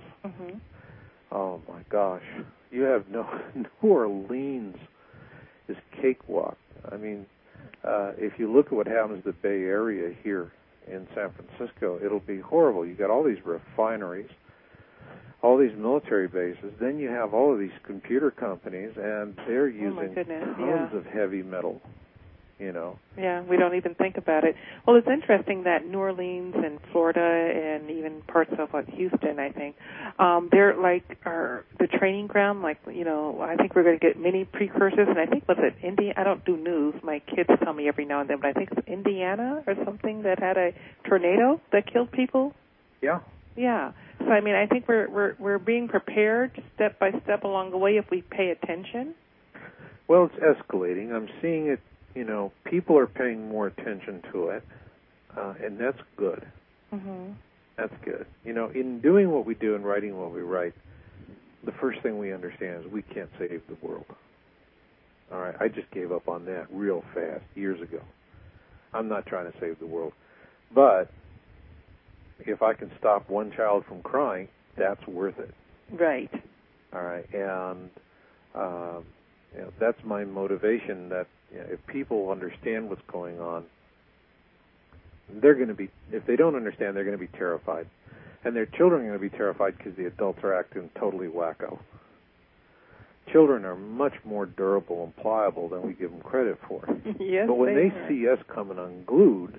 Oh my gosh, you have New Orleans is cakewalk. I mean, if you look at what happens to the Bay Area here in San Francisco, it'll be horrible. You got all these refineries, all these military bases, then you have all of these computer companies, and they're using tons of heavy metal. you know. Yeah, we don't even think about it. Well, it's interesting that New Orleans and Florida and even parts of Houston, I think, they're like the training ground. Like, you know, I think we're going to get many precursors. And I think, was it Indiana? I don't do news. My kids tell me every now and then, but I think it's Indiana or something that had a tornado that killed people. Yeah. Yeah. So, I mean, I think we're being prepared step by step along the way if we pay attention. Well, it's escalating. I'm seeing it. You know, people are paying more attention to it, and that's good. Mm-hmm. That's good. You know, in doing what we do and writing what we write, the first thing we understand is we can't save the world. All right, I just gave up on that real fast years ago. I'm not trying to save the world. But if I can stop one child from crying, that's worth it. Right. All right, and you know, that's my motivation, that you know, if people understand what's going on, they're going to be, if they don't understand, they're going to be terrified. And their children are going to be terrified because the adults are acting totally wacko. Children are much more durable and pliable than we give them credit for. Yes, but when they are. see us coming unglued,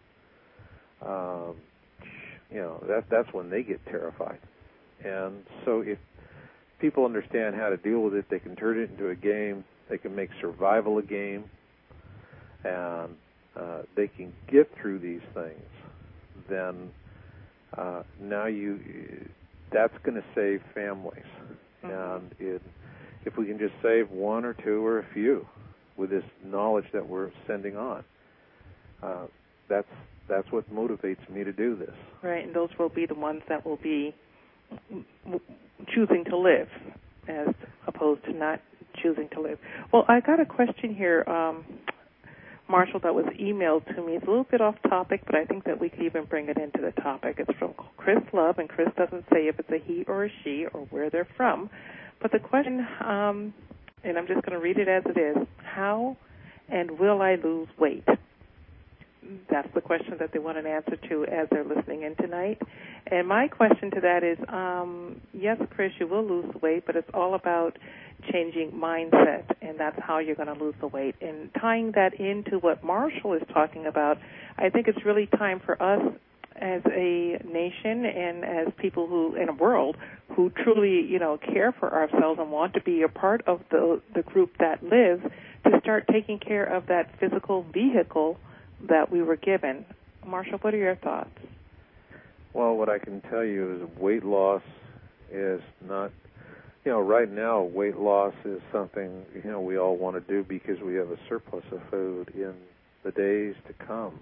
you know, that's when they get terrified. And so if people understand how to deal with it, they can turn it into a game. They can make survival a game, and they can get through these things. Then now that's going to save families. Mm-hmm. And if we can just save one or two or a few with this knowledge that we're sending on, that's what motivates me to do this. Right, and those will be the ones that will be choosing to live as opposed to not choosing to live. Well, I got a question here, Marshall, that was emailed to me. It's a little bit off topic, but I think that we could even bring it into the topic. It's from Chris Love, and Chris doesn't say if it's a he or a she or where they're from. But the question, and I'm just going to read it as it is, how and will I lose weight? That's the question that they want an answer to as they're listening in tonight. And my question to that is, yes, Chris, you will lose the weight, but it's all about changing mindset, and that's how you're going to lose the weight. And tying that into what Marshall is talking about, I think it's really time for us as a nation and as people who, in a world, who truly, you know, care for ourselves and want to be a part of the group that lives, to start taking care of that physical vehicle that we were given. Marshall, what are your thoughts? Well, what I can tell you is weight loss is not, you know, right now weight loss is something, you know, we all want to do because we have a surplus of food. In the days to come,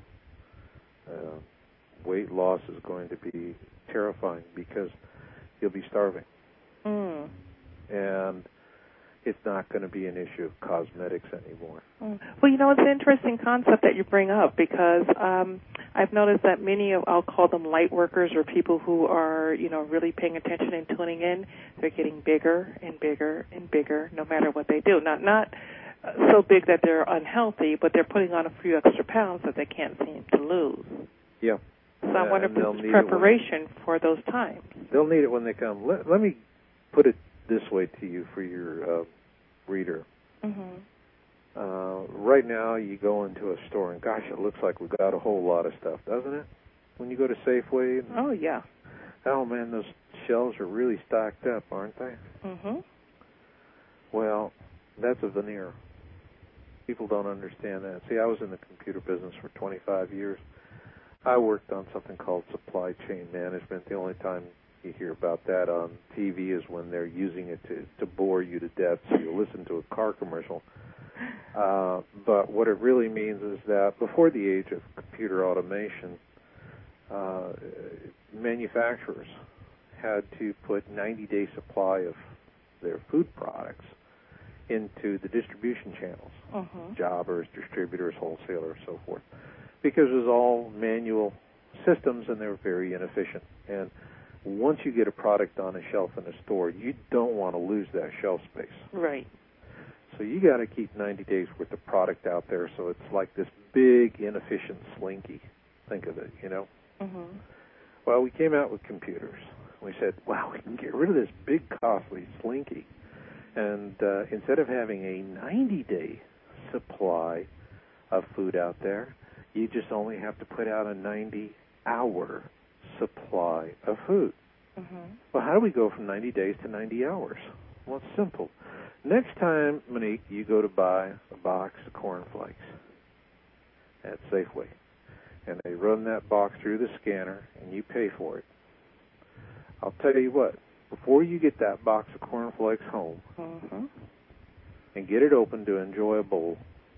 weight loss is going to be terrifying because you'll be starving. Mm. And it's not going to be an issue of cosmetics anymore. Well, you know, it's an interesting concept that you bring up because I've noticed that many of, I'll call them light workers or people who are, you know, really paying attention and tuning in, they're getting bigger and bigger and bigger no matter what they do. Not so big that they're unhealthy, but they're putting on a few extra pounds that they can't seem to lose. Yeah. So I wonder if this is preparation for those times. They'll need it when they come. Let me put it this way to you for your reader. Mm-hmm. Right now, you go into a store, and gosh, it looks like we've got a whole lot of stuff, doesn't it? When you go to Safeway. Oh, yeah. Oh, man, those shelves are really stocked up, aren't they? Mm-hmm. Well, that's a veneer. People don't understand that. See, I was in the computer business for 25 years. I worked on something called supply chain management. The only time you hear about that on TV is when they're using it to bore you to death, so you listen to a car commercial. But what it really means is that before the age of computer automation, manufacturers had to put 90-day supply of their food products into the distribution channels, jobbers, distributors, wholesalers, so forth, because it was all manual systems and they were very inefficient. And once you get a product on a shelf in a store, you don't want to lose that shelf space. Right. So you got to keep 90 days worth of product out there, so it's like this big, inefficient slinky. Think of it, you know? Mm-hmm. Well, we came out with computers. We said, wow, we can get rid of this big, costly slinky. And instead of having a 90-day supply of food out there. You just only have to put out a 90-hour supply of food. Mm-hmm. Well, how do we go from 90 days to 90 hours? Well, it's simple. Next time, Monique, you go to buy a box of cornflakes at Safeway, and they run that box through the scanner, and you pay for it, I'll tell you what, before you get that box of cornflakes home Mm-hmm. and get it open to enjoy a bowl,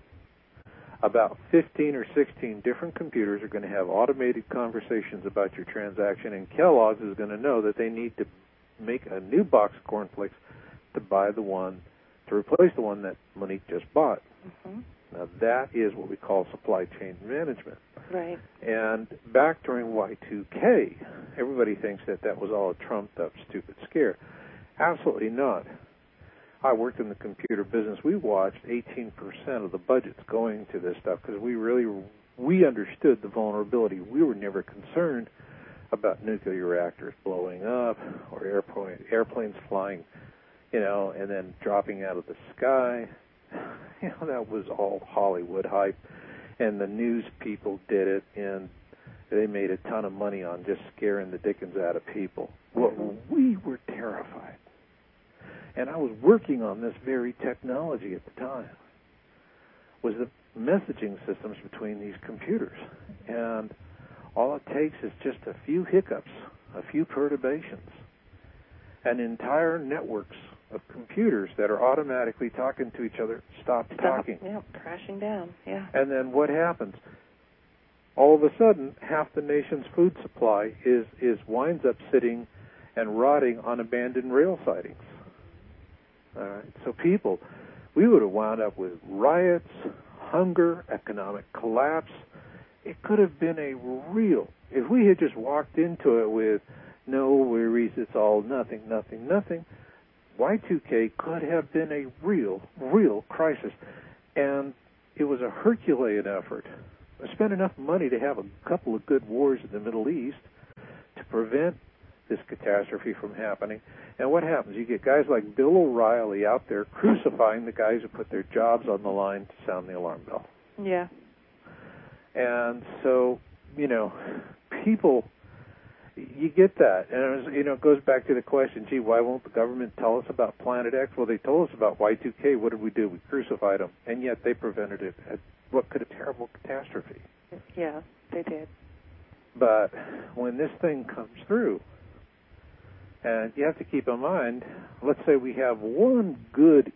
about 15 or 16 different computers are going to have automated conversations about your transaction, and Kellogg's is going to know that they need to make a new box of cornflakes to replace the one that Monique just bought. Mm-hmm. Now, that is what we call supply chain management. Right. And back during Y2K, everybody thinks that was all a trumped-up, stupid scare. Absolutely not. I worked in the computer business. We watched 18% of the budgets going to this stuff because we understood the vulnerability. We were never concerned about nuclear reactors blowing up or airplanes flying, and then dropping out of the sky. That was all Hollywood hype, and the news people did it, and they made a ton of money on just scaring the dickens out of people. Well, we were terrified, and I was working on this very technology at the time, was the messaging systems between these computers, and all it takes is just a few hiccups, a few perturbations, and entire networks of computers that are automatically talking to each other stop talking. Yeah, crashing down. Yeah. And then what happens? All of a sudden, half the nation's food supply winds up sitting and rotting on abandoned rail sidings. All right. So we would have wound up with riots, hunger, economic collapse. It could have been if we had just walked into it with no worries, it's all nothing, Y2K could have been a real crisis. And it was a Herculean effort. I spent enough money to have a couple of good wars in the Middle East to prevent this catastrophe from happening. And what happens? You get guys like Bill O'Reilly out there crucifying the guys who put their jobs on the line to sound the alarm bell. Yeah. And so, people, you get that. And, it goes back to the question, gee, why won't the government tell us about Planet X? Well, they told us about Y2K. What did we do? We crucified them. And yet they prevented it at what could a terrible catastrophe. Yeah, they did. But when this thing comes through, and you have to keep in mind, let's say we have one good,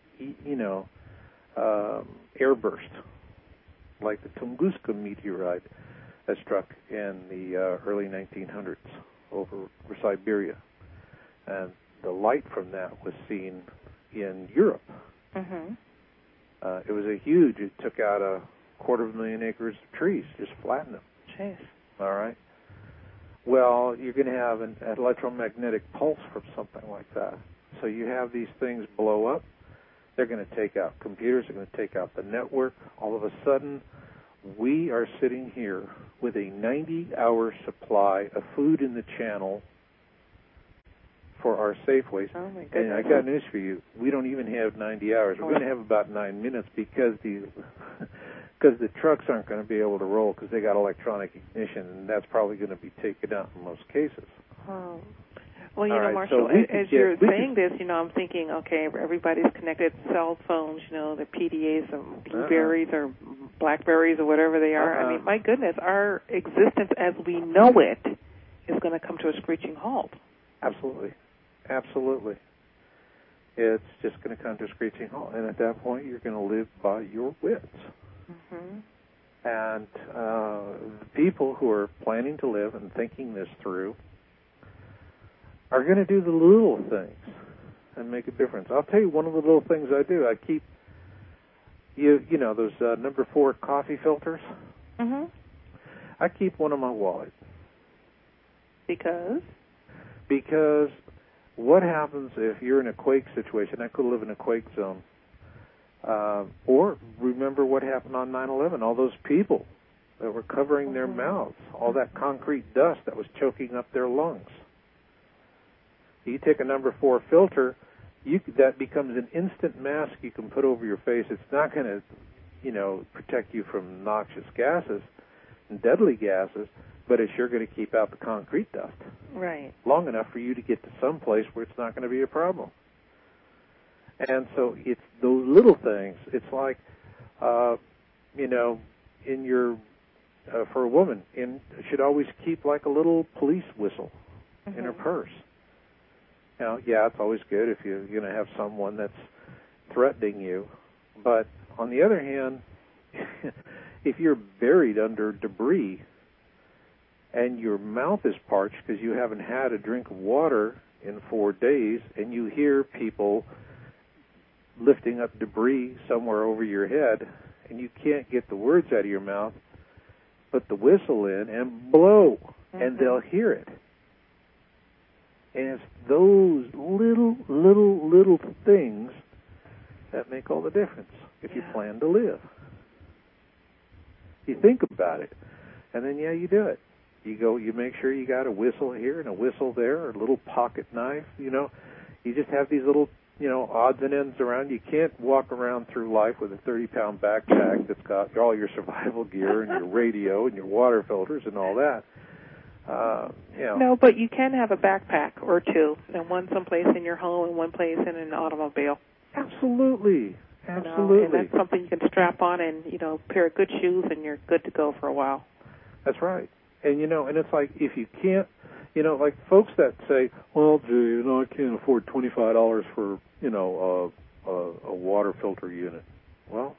airburst, like the Tunguska meteorite that struck in the early 1900s over Siberia. And the light from that was seen in Europe. Mm-hmm. It was it took out 250,000 acres of trees, just flattened them. Jeez. All right. Well, you're going to have an electromagnetic pulse from something like that. So you have these things blow up. They're going to take out computers. They're going to take out the network. All of a sudden, we are sitting here with a 90-hour supply of food in the channel for our Safeways. Oh, my goodness. And I got news for you. We don't even have 90 hours. We're going to have about 9 minutes because the trucks aren't going to be able to roll because they got electronic ignition, and that's probably going to be taken out in most cases. Oh. Well, right, Marshall, so as you're saying this, I'm thinking, okay, everybody's connected, cell phones, the PDAs or Blueberries or Blackberries or whatever they are. I mean, my goodness, our existence as we know it is going to come to a screeching halt. Absolutely. It's just going to come to a screeching halt, and at that point, you're going to live by your wits. Mm-hmm. And the people who are planning to live and thinking this through are going to do the little things and make a difference. I'll tell you one of the little things I do. I keep, those number 4 coffee filters. Mm-hmm. I keep one in my wallet. Because what happens if you're in a quake situation? I could live in a quake zone. Or remember what happened on 9/11, all those people that were covering their mouths, all that concrete dust that was choking up their lungs. You take a number 4 filter, that becomes an instant mask you can put over your face. It's not going to protect you from noxious gases and deadly gases, but it's sure going to keep out the concrete dust. Right. Long enough for you to get to some place where it's not going to be a problem. And so it's those little things. It's like, in your, for a woman, should always keep like a little police whistle in her purse. It's always good if you're going to have someone that's threatening you. But on the other hand, if you're buried under debris and your mouth is parched because you haven't had a drink of water in 4 days, and you hear people lifting up debris somewhere over your head, and you can't get the words out of your mouth, put the whistle in and blow, and they'll hear it. And it's those little things that make all the difference if you plan to live. You think about it, and then, you do it. You make sure you got a whistle here and a whistle there, or a little pocket knife, You just have these little, odds and ends around. You can't walk around through life with a 30-pound backpack that's got all your survival gear and your radio and your water filters and all that. No, but you can have a backpack or two, and one someplace in your home and one place in an automobile. Absolutely. And that's something you can strap on and, a pair of good shoes, and you're good to go for a while. That's right. And, and it's like if you can't, like folks that say, well, gee, I can't afford $25 for, a water filter unit. Well,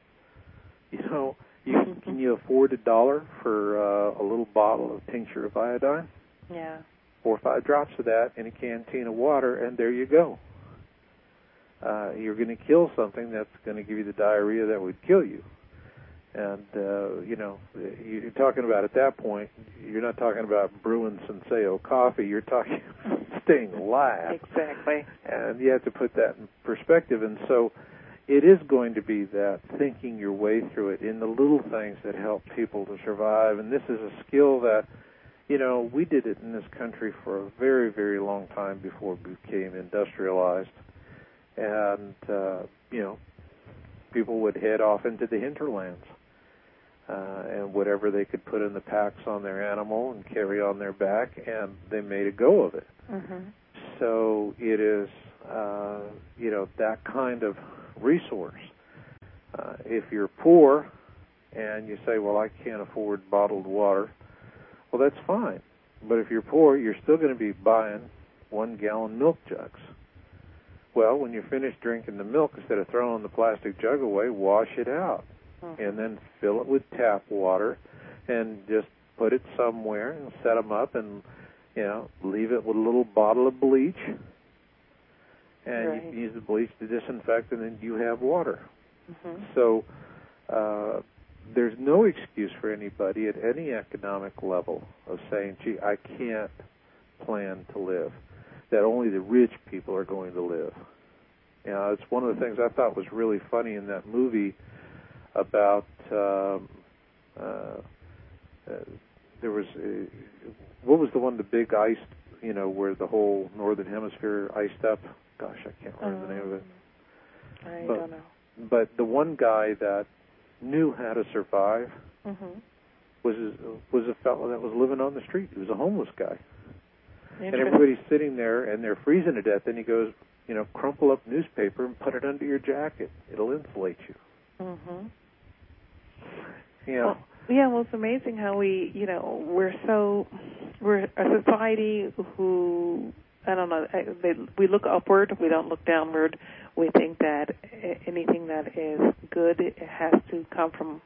can you afford $1 for a little bottle of tincture of iodine? Yeah. 4 or 5 drops of that in a canteen of water, and there you go. You're going to kill something that's going to give you the diarrhea that would kill you. And, you're talking about at that point, you're not talking about brewing Senseo coffee, you're talking staying alive. Exactly. And you have to put that in perspective. And so it is going to be that thinking your way through it in the little things that help people to survive. And this is a skill that, we did it in this country for a very, very long time before it became industrialized. And, people would head off into the hinterlands. And whatever they could put in the packs on their animal and carry on their back, and they made a go of it. So it is, that kind of resource. If you're poor and you say, well, I can't afford bottled water, well, that's fine. But if you're poor, you're still going to be buying 1-gallon milk jugs. Well, when you're finished drinking the milk, instead of throwing the plastic jug away, wash it out. And then fill it with tap water and just put it somewhere and set them up and, leave it with a little bottle of bleach. And you can use the bleach to disinfect, and then you have water. So there's no excuse for anybody at any economic level of saying, gee, I can't plan to live, that only the rich people are going to live. It's one of the things I thought was really funny in that movie about there was what was the one, the big ice, where the whole northern hemisphere iced up. Gosh, I can't remember the name of it. I don't know. But the one guy that knew how to survive was a fellow that was living on the street. He was a homeless guy, and everybody's sitting there and they're freezing to death. And he goes, crumple up newspaper and put it under your jacket. It'll insulate you. Well, it's amazing how we, we're a society who, I don't know, we look upward, we don't look downward. We think that anything that is good has to come from,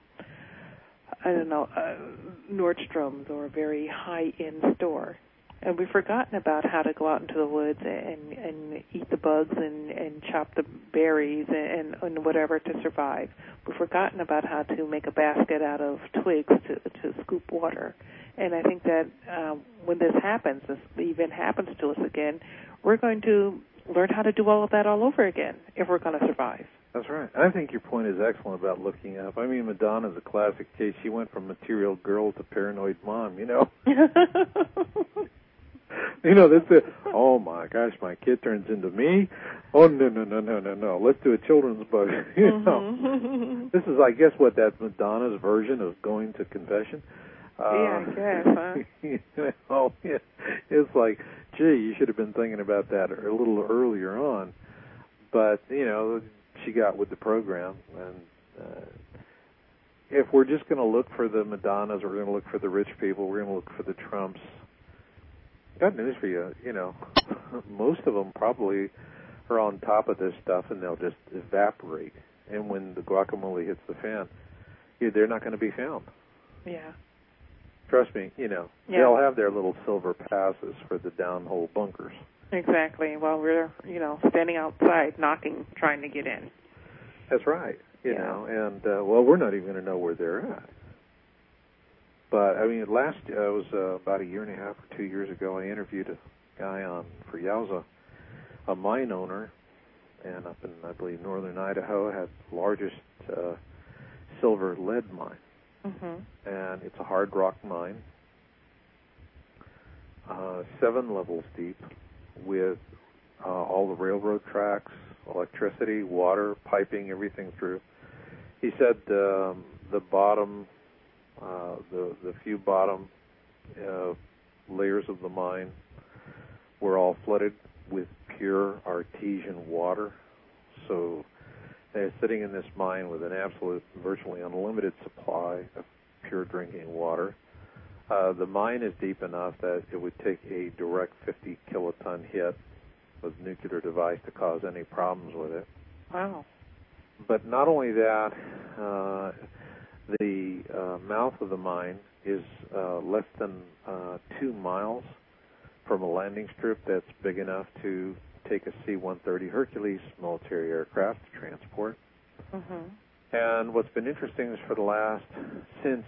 Nordstrom's or a very high-end store. And we've forgotten about how to go out into the woods and eat the bugs and chop the berries and whatever to survive. We've forgotten about how to make a basket out of twigs to scoop water. And I think that when this event happens to us again, we're going to learn how to do all of that all over again if we're going to survive. That's right. I think your point is excellent about looking up. I mean, Madonna's a classic case. She went from material girl to paranoid mom, That's the, oh my gosh, my kid turns into me. Oh, no. Let's do a children's book. This is, I guess, what that Madonna's version of going to confession. I guess, huh? It's like, gee, you should have been thinking about that a little earlier on. But, she got with the program. And if we're just going to look for the Madonnas, we're going to look for the rich people, we're going to look for the Trumps, got news for you. Most of them probably are on top of this stuff, and they'll just evaporate. And when the guacamole hits the fan, they're not going to be found. Yeah. Trust me, they'll have their little silver passes for the downhole bunkers. Exactly. While we're, standing outside, knocking, trying to get in. That's right. And we're not even going to know where they're at. But it was about a year and a half or 2 years ago. I interviewed a guy for Yowza, a mine owner, and up in, I believe, northern Idaho, had the largest silver lead mine. Mm-hmm. And it's a hard rock mine, 7 levels deep, with all the railroad tracks, electricity, water, piping, everything through. He said the bottom, the few bottom layers of the mine were all flooded with pure artesian water. So they're sitting in this mine with an absolute, virtually unlimited supply of pure drinking water. The mine is deep enough that it would take a direct 50 kiloton hit with a nuclear device to cause any problems with it. Wow. But not only that, the mouth of the mine is less than 2 miles from a landing strip that's big enough to take a C-130 Hercules military aircraft to transport. Mm-hmm. And what's been interesting is since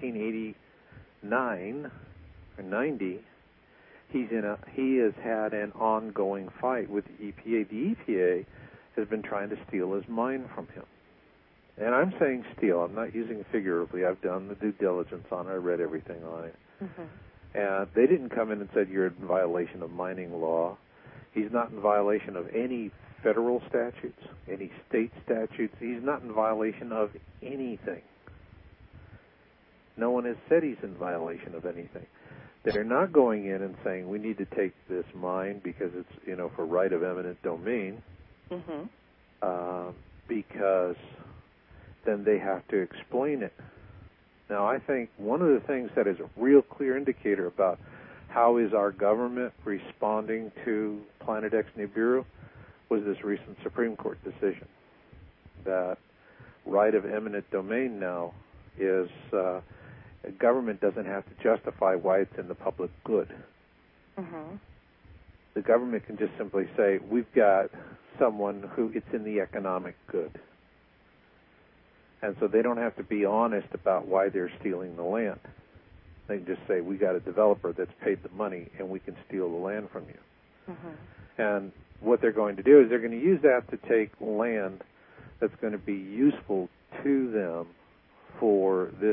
1989 or 90, he has had an ongoing fight with the EPA. The EPA has been trying to steal his mine from him. And I'm saying steal. I'm not using it figuratively. I've done the due diligence on it. I read everything on it. Mm-hmm. And they didn't come in and said you're in violation of mining law. He's not in violation of any federal statutes, any state statutes. He's not in violation of anything. No one has said he's in violation of anything. They're not going in and saying we need to take this mine because it's, for right of eminent domain, mm-hmm. Because then they have to explain it. Now, I think one of the things that is a real clear indicator about how is our government responding to Planet X Nibiru was this recent Supreme Court decision that right of eminent domain now is government doesn't have to justify why it's in the public good. Mm-hmm. The government can just simply say, we've got someone who it's in the economic good. And so they don't have to be honest about why they're stealing the land. They can just say, we got a developer that's paid the money and we can steal the land from you. Mm-hmm. And what they're going to do is they're going to use that to take land that's going to be useful to them for this,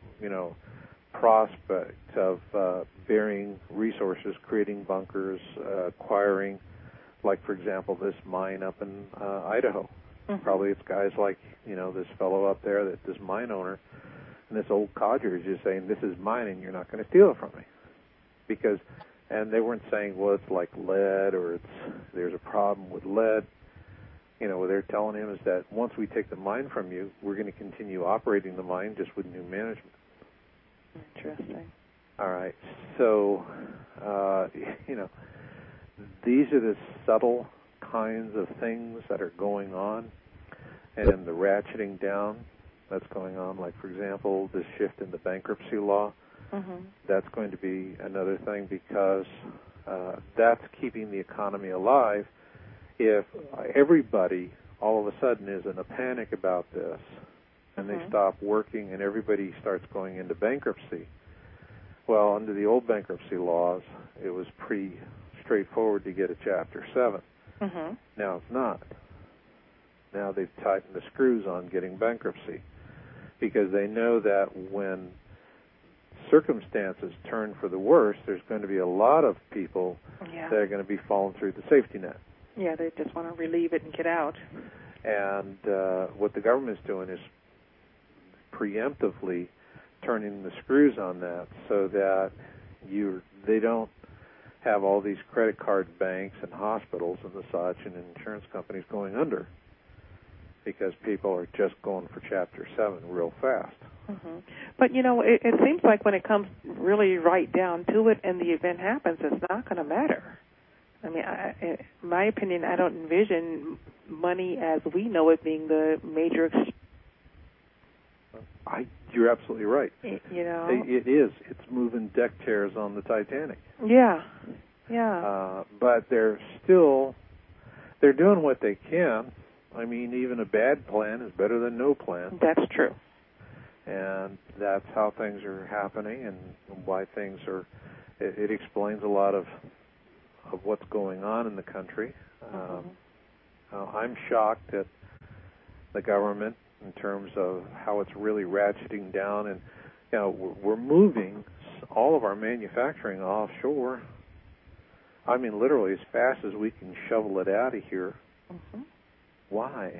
prospect of burying resources, creating bunkers, acquiring, like, for example, this mine up in Idaho. Mm-hmm. Probably it's guys like, this fellow up there, this mine owner, and this old codger is just saying, this is mine and you're not going to steal it from me. And they weren't saying, well, it's like lead or there's a problem with lead. What they're telling him is that once we take the mine from you, we're going to continue operating the mine just with new management. Interesting. All right. So, these are the subtle kinds of things that are going on, and the ratcheting down that's going on. Like, for example, this shift in the bankruptcy law. Mm-hmm. That's going to be another thing because that's keeping the economy alive. If everybody all of a sudden is in a panic about this and mm-hmm. they stop working and everybody starts going into bankruptcy, well, under the old bankruptcy laws, it was pretty straightforward to get a Chapter 7. Mm-hmm. Now it's not. Now they've tightened the screws on getting bankruptcy because they know that when circumstances turn for the worse, there's going to be a lot of people Yeah. that are going to be falling through the safety net. Yeah, they just want to relieve it and get out. And what the government's doing is preemptively turning the screws on that so that they don't have all these credit card banks and hospitals and the such and insurance companies going under because people are just going for Chapter 7 real fast. Mm-hmm. But, it seems like when it comes really right down to it and the event happens, it's not going to matter. I mean, in my opinion, I don't envision money as we know it being the major. You're absolutely right. It is. It's moving deck chairs on the Titanic. Yeah. But they're doing what they can. I mean, even a bad plan is better than no plan. That's true. And that's how things are happening and why things are. It explains a lot of what's going on in the country. I'm shocked at the government in terms of how it's really ratcheting down, and we're moving all of our manufacturing offshore. I mean, literally as fast as we can shovel it out of here. Mm-hmm. Why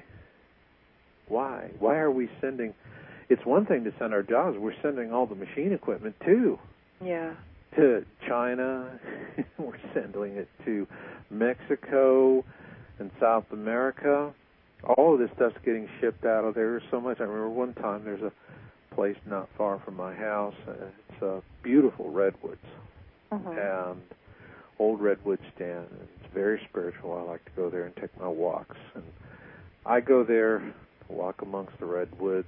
are we sending? It's one thing to send our jobs. We're sending all the machine equipment too. Yeah. To China. We're sending it to Mexico and South America. All of this stuff's getting shipped out of there so much. I remember one time there's a place not far from my house. It's beautiful redwoods. And old redwood stand. It's very spiritual. I like to go there and take my walks. And I go there to walk amongst the redwoods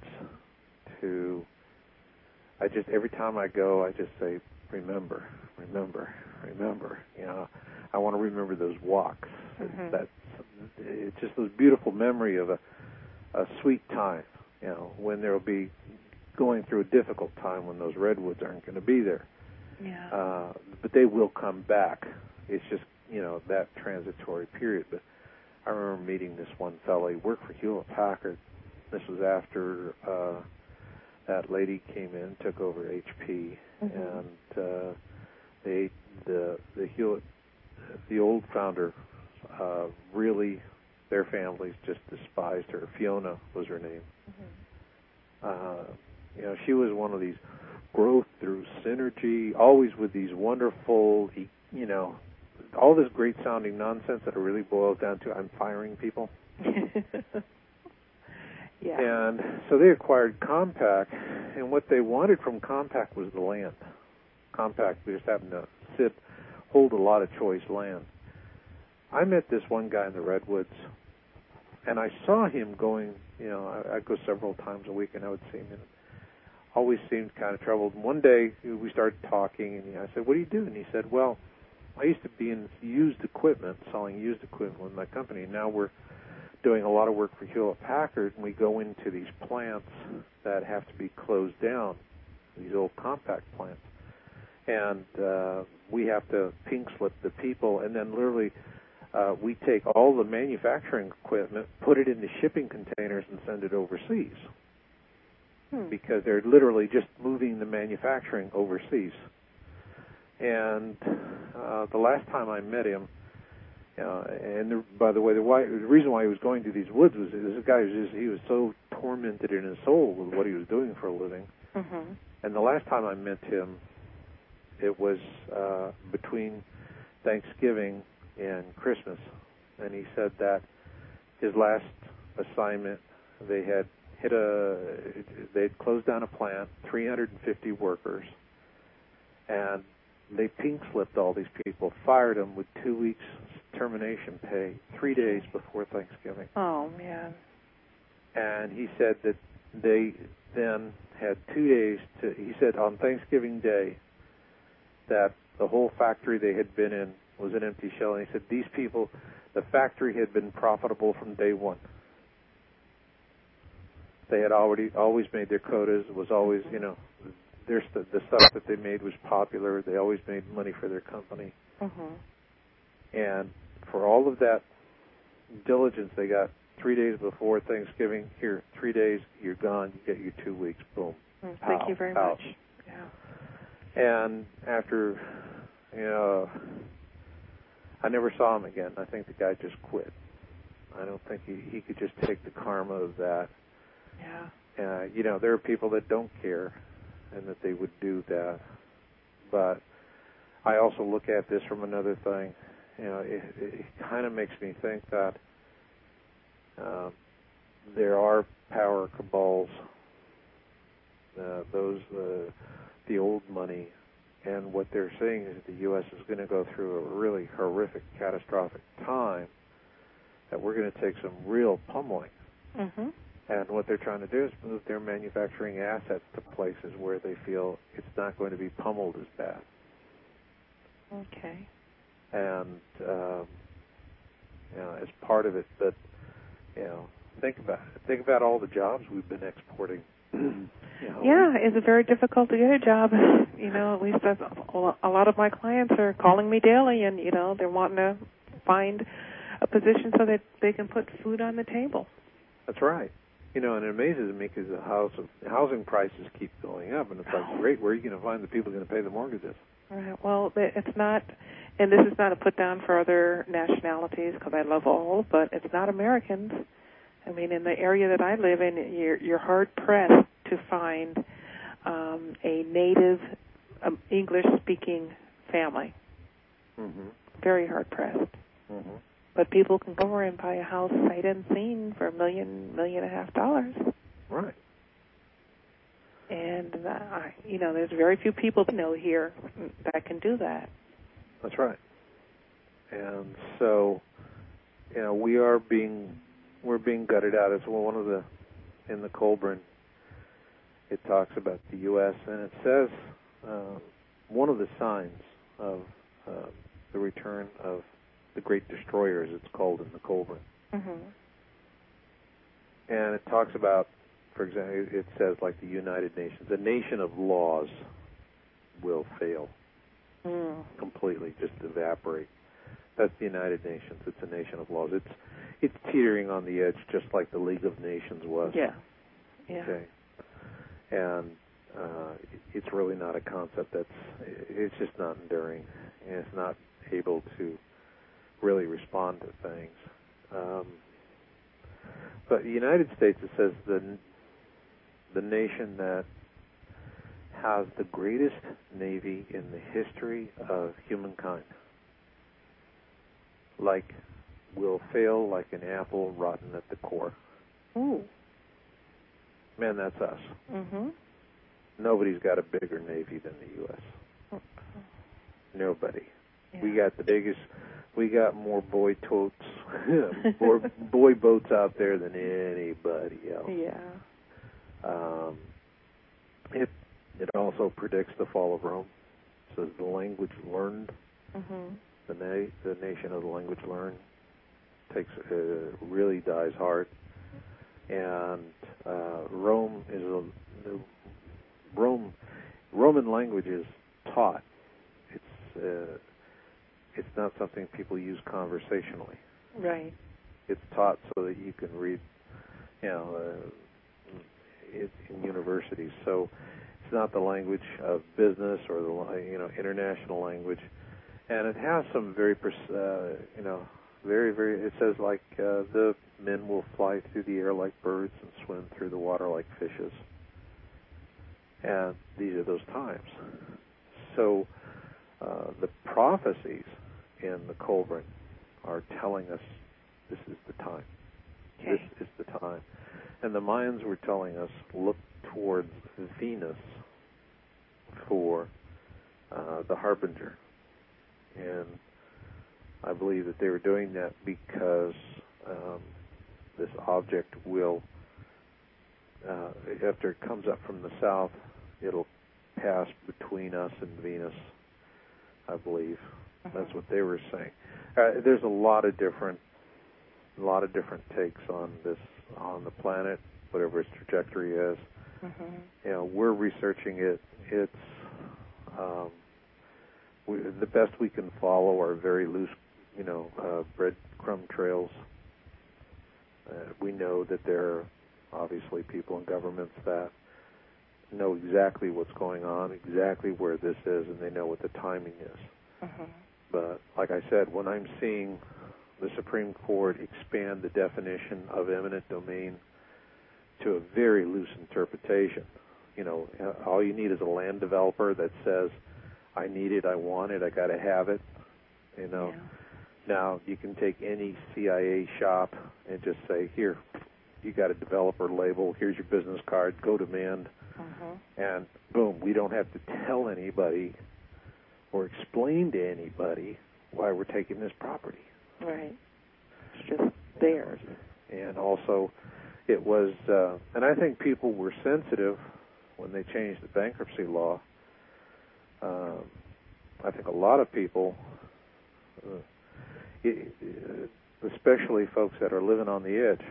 every time I go, I just say, remember. I want to remember those walks. It's just this beautiful memory of a sweet time, when there'll be going through a difficult time when those redwoods aren't going to be there. Yeah. But they will come back. It's just, that transitory period. But I remember meeting this one fellow. He worked for Hewlett-Packard. This was after that lady came in, took over HP, and the Hewlett, the old founder, really, their families just despised her. Fiona was her name. She was one of these growth through synergy, always with these wonderful, all this great sounding nonsense that it really boils down to, I'm firing people. Yeah. And so they acquired Compaq, and what they wanted from Compaq was the land. Compaq just happened to hold a lot of choice land. I met this one guy in the Redwoods, and I saw him going, I'd go several times a week, and I would see him, and always seemed kind of troubled. And one day, we started talking, and I said, what do you do? And he said, well, I used to be in used equipment, selling used equipment with my company, and now we're doing a lot of work for Hewlett-Packard, and we go into these plants that have to be closed down, these old Compaq plants. And we have to pink slip the people, and then literally we take all the manufacturing equipment, put it into shipping containers, and send it overseas. Because they're literally just moving the manufacturing overseas. And the last time I met him, by the way, the reason why he was going to these woods was this guy he was so tormented in his soul with what he was doing for a living. And the last time I met him, it was between Thanksgiving and Christmas, and he said that his last assignment, they had closed down a plant, 350 workers, and they pink slipped all these people, fired them with 2 weeks termination pay, 3 days before Thanksgiving. Oh, man. And he said that they then had 2 days he said on Thanksgiving Day that the whole factory they had been in was an empty shell. And he said these people, the factory had been profitable from day one. They had always made their quotas. It was always, the stuff that they made was popular. They always made money for their company. And for all of that diligence, they got 3 days before Thanksgiving. Here, 3 days, you're gone. You get your 2 weeks. Boom. Thank you very much. Yeah. And after, I never saw him again. I think the guy just quit. I don't think he could just take the karma of that. Yeah. There are people that don't care and that they would do that. But I also look at this from another thing. It kind of makes me think that there are power cabals, the old money, and what they're saying is the U.S. is going to go through a really horrific, catastrophic time, that we're going to take some real pummeling. Mm-hmm. And what they're trying to do is move their manufacturing assets to places where they feel it's not going to be pummeled as bad. Okay. And, as part of it, but, think about all the jobs we've been exporting. Yeah, it's very difficult to get a job. At least a lot of my clients are calling me daily, and, they're wanting to find a position so that they can put food on the table. That's right. And it amazes me because the housing prices keep going up, and it's like, great, where are you going to find the people going to pay the mortgages? Right. Well, it's not, and this is not a put down for other nationalities because I love all, but it's not Americans. I mean, in the area that I live in, you're hard pressed to find a native English-speaking family. Mm-hmm. Very hard pressed. Mm-hmm. But people can go over and buy a house sight unseen for $1 million, $1.5 million. Right. And, there's very few people here that can do that. That's right. And so, we're being gutted out. It's in the Colburn, it talks about the U.S., and it says one of the signs of the return of the great destroyer, as it's called in the Colburn. Mm-hmm. And it talks about, for example, it says like the United Nations, a nation of laws will fail completely, just evaporate. That's the United Nations. It's a nation of laws. It's teetering on the edge, just like the League of Nations was. Yeah. Okay. And it's really not a concept it's just not enduring, and it's not able to really respond to things. But the United States, it says the nation that has the greatest navy in the history of humankind, will fail like an apple rotten at the core. Ooh. Man, that's us. Mm-hmm. Nobody's got a bigger navy than the U.S. Mm-hmm. Nobody. Yeah. We got the biggest. We got more boy boats out there than anybody else. Yeah. It also predicts the fall of Rome. It says the language learned, the nation of the language learned, really dies hard, and Roman language is taught. It's not something people use conversationally. Right. It's taught so that you can read, it in universities. So it's not the language of business or the international language, and it has some very very, very. It says like the men will fly through the air like birds and swim through the water like fishes, and these are those times. So the prophecies in the Colburn are telling us this is the time. Okay. This is the time. And the Mayans were telling us, look towards Venus for the harbinger. And I believe that they were doing that because this object will, after it comes up from the south, it'll pass between us and Venus, I believe. That's what they were saying. There's a lot of different takes on this, on the planet, whatever its trajectory is. We're researching it. It's the best we can follow are very loose, breadcrumb trails. We know that there are obviously people in governments that know exactly what's going on, exactly where this is, and they know what the timing is. Mm-hmm. But like I said, when I'm seeing the Supreme Court expand the definition of eminent domain to a very loose interpretation, all you need is a land developer that says, I need it, I want it, I got to have it. Yeah. Now you can take any CIA shop and just say, here, you got a developer label, here's your business card, go demand, and boom, we don't have to tell anybody or explain to anybody why we're taking this property. Right. It's just theirs. And also, it was, and I think people were sensitive when they changed the bankruptcy law. I think a lot of people, especially folks that are living on the edge,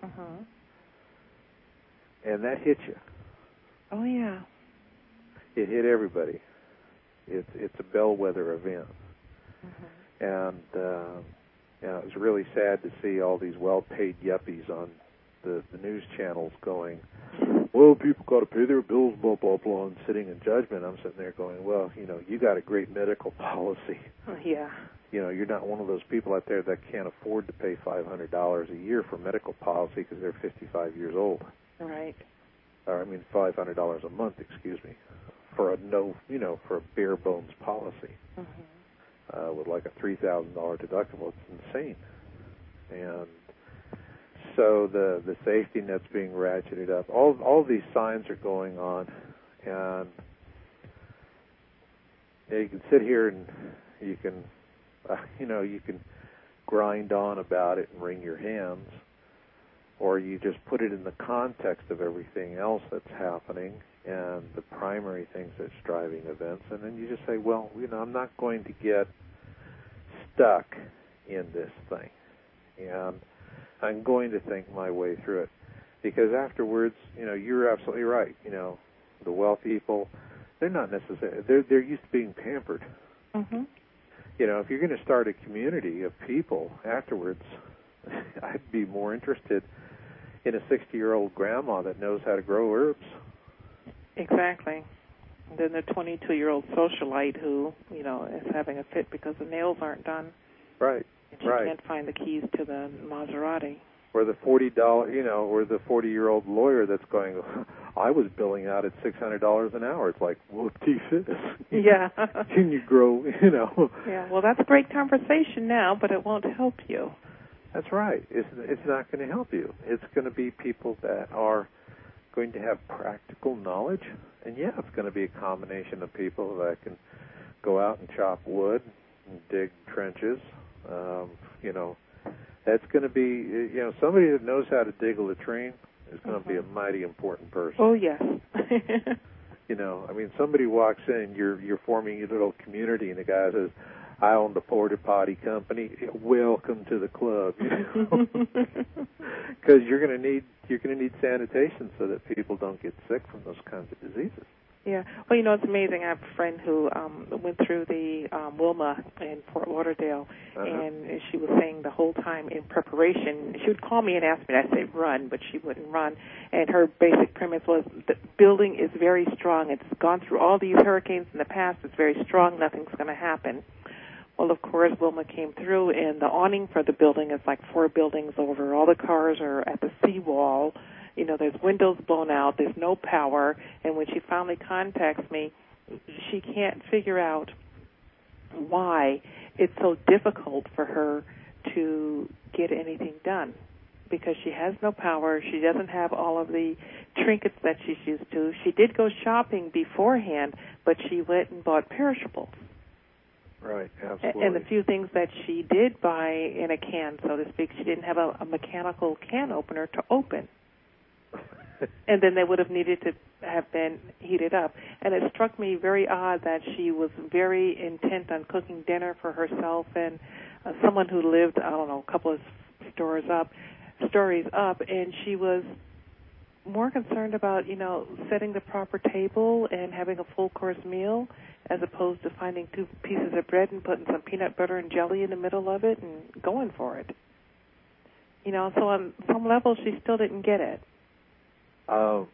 and that hit you. Oh, yeah. It hit everybody. It's a bellwether event. And it was really sad to see all these well-paid yuppies on the news channels going, well, people got to pay their bills, blah, blah, blah, and sitting in judgment. I'm sitting there going, well, you got a great medical policy. Yeah. You're not one of those people out there that can't afford to pay $500 a year for medical policy because they're 55 years old. Right. Or, $500 a month, for for a bare bones policy. With like a $3,000 deductible. It's insane. And so the safety net's being ratcheted up. All these signs are going on, and you can sit here and you can you can grind on about it and wring your hands, or you just put it in the context of everything else that's happening and the primary things that's driving events, and then you just say, well, I'm not going to get stuck in this thing, and I'm going to think my way through it, because afterwards, you're absolutely right. The wealthy people, they're not necessarily, they're used to being pampered. If you're going to start a community of people afterwards, I'd be more interested in a 60-year-old grandma that knows how to grow herbs. Exactly. And then the 22-year-old socialite who, is having a fit because the nails aren't done. Right. And she can't find the keys to the Maserati. Or the or the 40-year-old lawyer that's going, I was billing out at $600 an hour. It's like, whoop-de-fizz. Yeah. Can you grow, Yeah, well, that's a great conversation now, but it won't help you. That's right. It's not going to help you. It's going to be people that are going to have practical knowledge, and yeah, it's going to be a combination of people that can go out and chop wood and dig trenches. That's going to be, somebody that knows how to dig a latrine is going to be a mighty important person. Oh, yes. Somebody walks in, you're forming your little community, and the guy says, I own the porta potty company. Welcome to the club, because you're going to need sanitation so that people don't get sick from those kinds of diseases. Yeah. Well, it's amazing. I have a friend who went through the Wilma in Fort Lauderdale, and she was saying the whole time in preparation, she would call me and ask me, and I'd say run, but she wouldn't run. And her basic premise was the building is very strong. It's gone through all these hurricanes in the past. It's very strong. Nothing's going to happen. Well, of course, Wilma came through, and the awning for the building is like 4 buildings over. All the cars are at the seawall. There's windows blown out. There's no power. And when she finally contacts me, she can't figure out why it's so difficult for her to get anything done, because she has no power. She doesn't have all of the trinkets that she's used to. She did go shopping beforehand, but she went and bought perishables. Right, absolutely. And the few things that she did buy in a can, so to speak, she didn't have a mechanical can opener to open. And then they would have needed to have been heated up. And it struck me very odd that she was very intent on cooking dinner for herself and someone who lived, a couple of stories up, and she was more concerned about, setting the proper table and having a full-course meal, as opposed to finding 2 pieces of bread and putting some peanut butter and jelly in the middle of it and going for it. So on some level, she still didn't get it.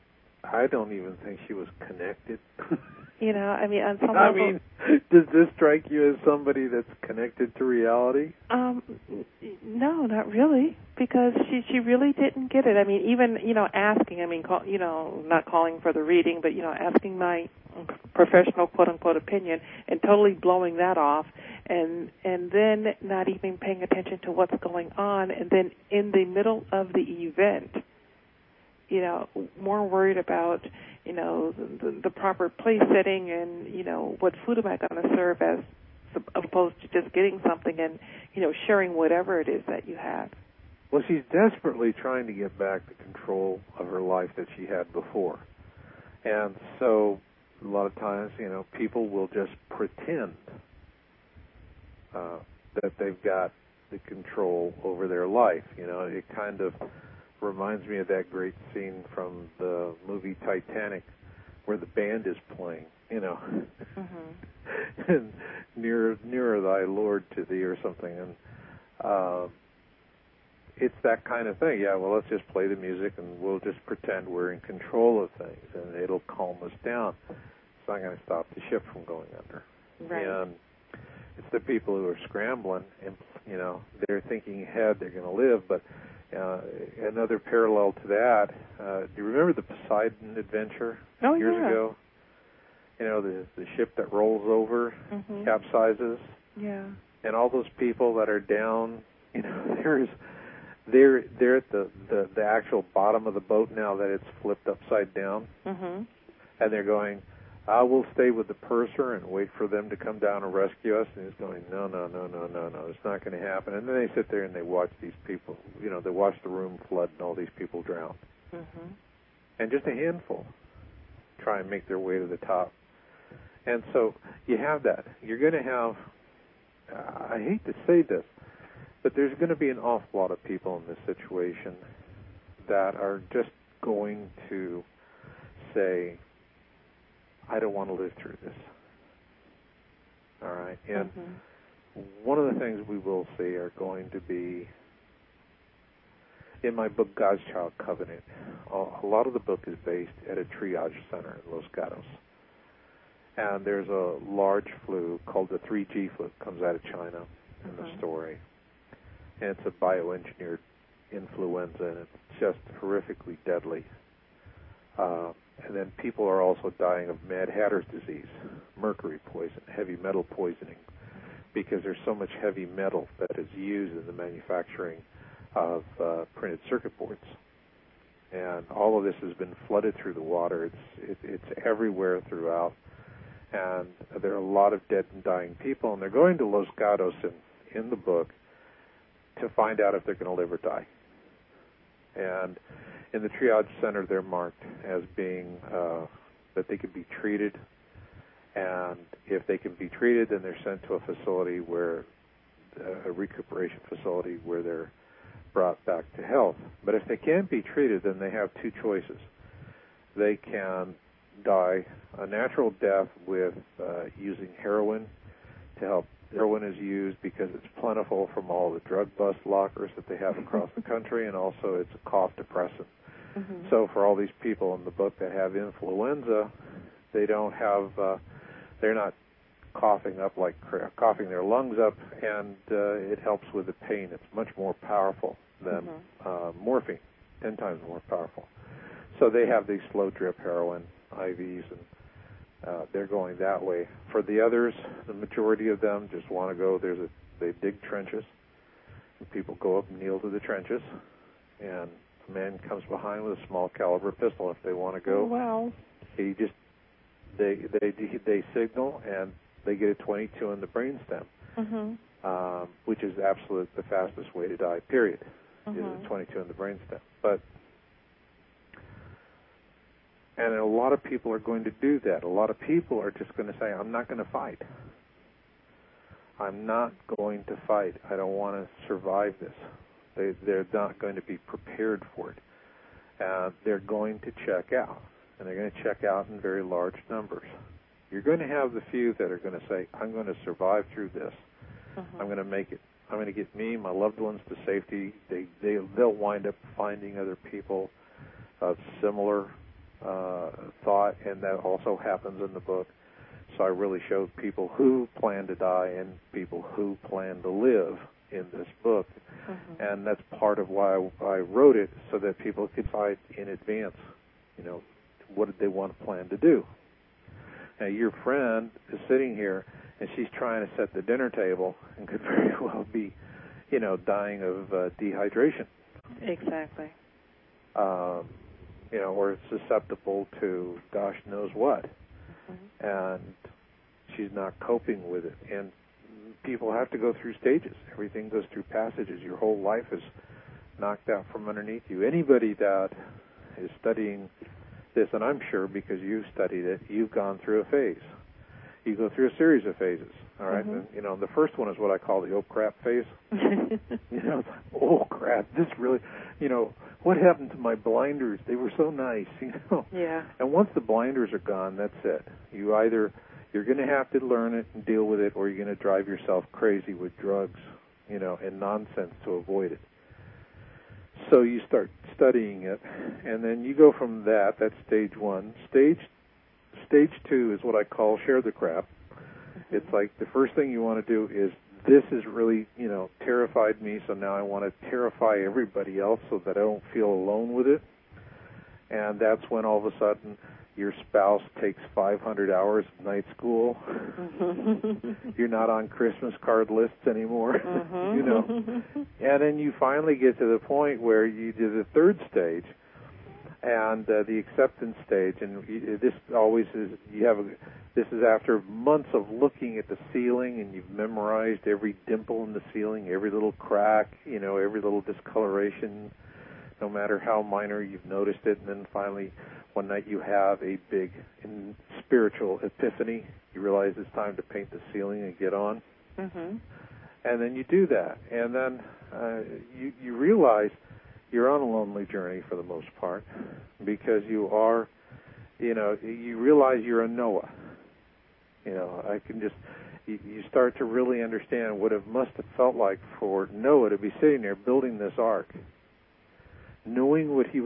I don't even think she was connected. I mean, on some level. Does this strike you as somebody that's connected to reality? No, not really, because she really didn't get it. I mean, even asking. I mean, not calling for the reading, but asking my professional quote unquote opinion and totally blowing that off, and then not even paying attention to what's going on, and then in the middle of the event, more worried about the proper place setting and what food am I going to serve, as opposed to just getting something and sharing whatever it is that you have. Well, she's desperately trying to get back the control of her life that she had before, and so a lot of times people will just pretend that they've got the control over their life. It kind of reminds me of that great scene from the movie Titanic where the band is playing, Mm-hmm. and nearer thy Lord to thee or something, and it's that kind of thing. Yeah, well, let's just play the music and we'll just pretend we're in control of things, and it'll calm us down. It's not going to stop the ship from going under. Right. And it's the people who are scrambling, and they're thinking ahead, they're going to live, but another parallel to that, do you remember the Poseidon adventure years ago? The ship that rolls over, mm-hmm. capsizes, and all those people that are down, they're at the actual bottom of the boat now that it's flipped upside down, mm-hmm. and they're going, I will stay with the purser and wait for them to come down and rescue us. And he's going, no, it's not going to happen. And then they sit there and they watch these people, they watch the room flood and all these people drown. Mm-hmm. And just a handful try and make their way to the top. And so you have that. You're going to have, I hate to say this, but there's going to be an awful lot of people in this situation that are just going to say, I don't want to live through this. All right? And mm-hmm. one of the things we will see are going to be, in my book, God's Child Covenant, a lot of the book is based at a triage center in Los Gatos. And there's a large flu called the 3G flu. It comes out of China in mm-hmm. the story. And it's a bioengineered influenza, and it's just horrifically deadly. And then people are also dying of Mad Hatter's disease, mercury poison, heavy metal poisoning, because there's so much heavy metal that is used in the manufacturing of printed circuit boards. And all of this has been flooded through the water. It's everywhere throughout. And there are a lot of dead and dying people. And they're going to Los Gatos in the book to find out if they're going to live or die. And in the triage center, they're marked as being that they can be treated, and if they can be treated, then they're sent to a facility where a recuperation facility where they're brought back to health. But if they can't be treated, then they have two choices. They can die a natural death with using heroin to help. Heroin is used because it's plentiful from all the drug bust lockers that they have across the country, and also it's a cough depressant. Mm-hmm. So for all these people in the book that have influenza, they don't have, they're not coughing coughing their lungs up, and it helps with the pain. It's much more powerful than morphine, 10 times more powerful. So they have these slow drip heroin IVs, and they're going that way. For the others, the majority of them just want to go. They dig trenches, and people go up and kneel to the trenches, and a man comes behind with a small caliber pistol. If they want to go, oh, wow. They signal, and they get a 22 in the brainstem, which is absolute the fastest way to die. Period. Is a 22 in the brainstem. And a lot of people are going to do that. A lot of people are just going to say, I'm not going to fight. I'm not going to fight. I don't want to survive this. They're not going to be prepared for it. They're going to check out. And they're going to check out in very large numbers. You're going to have the few that are going to say, I'm going to survive through this. I'm going to make it. I'm going to get me, my loved ones to safety. They'll wind up finding other people of similar thought, and that also happens in the book. So I really showed people who plan to die and people who plan to live in this book. Mm-hmm. And that's part of why I wrote it, so that people could decide in advance, what did they want to plan to do. Now, your friend is sitting here, and she's trying to set the dinner table and could very well be, dying of dehydration. Exactly. Or susceptible to gosh knows what. Mm-hmm. And she's not coping with it. And people have to go through stages. Everything goes through passages. Your whole life is knocked out from underneath you. Anybody that is studying this, and I'm sure because you've studied it, you've gone through a phase. You go through a series of phases, all right? Mm-hmm. And, the first one is what I call the oh crap phase. It's like, oh crap, this really, what happened to my blinders? They were so nice, Yeah. And once the blinders are gone, that's it. You're going to have to learn it and deal with it, or you're going to drive yourself crazy with drugs, and nonsense to avoid it. So you start studying it, and then you go from that. That's stage one. Stage two is what I call share the crap. Mm-hmm. It's like the first thing you want to do is, this has really, terrified me, so now I want to terrify everybody else so that I don't feel alone with it. And that's when all of a sudden your spouse takes 500 hours of night school. Mm-hmm. You're not on Christmas card lists anymore. Mm-hmm. And then you finally get to the point where you do the third stage, and the acceptance stage. And this always is, this is after months of looking at the ceiling, and you've memorized every dimple in the ceiling, every little crack, every little discoloration, no matter how minor, you've noticed it. And then finally, one night you have a big spiritual epiphany. You realize it's time to paint the ceiling and get on. Mm-hmm. And then you do that. And then you realize you're on a lonely journey for the most part, because you are, you realize you're a Noah. You start to really understand what it must have felt like for Noah to be sitting there building this ark, knowing what he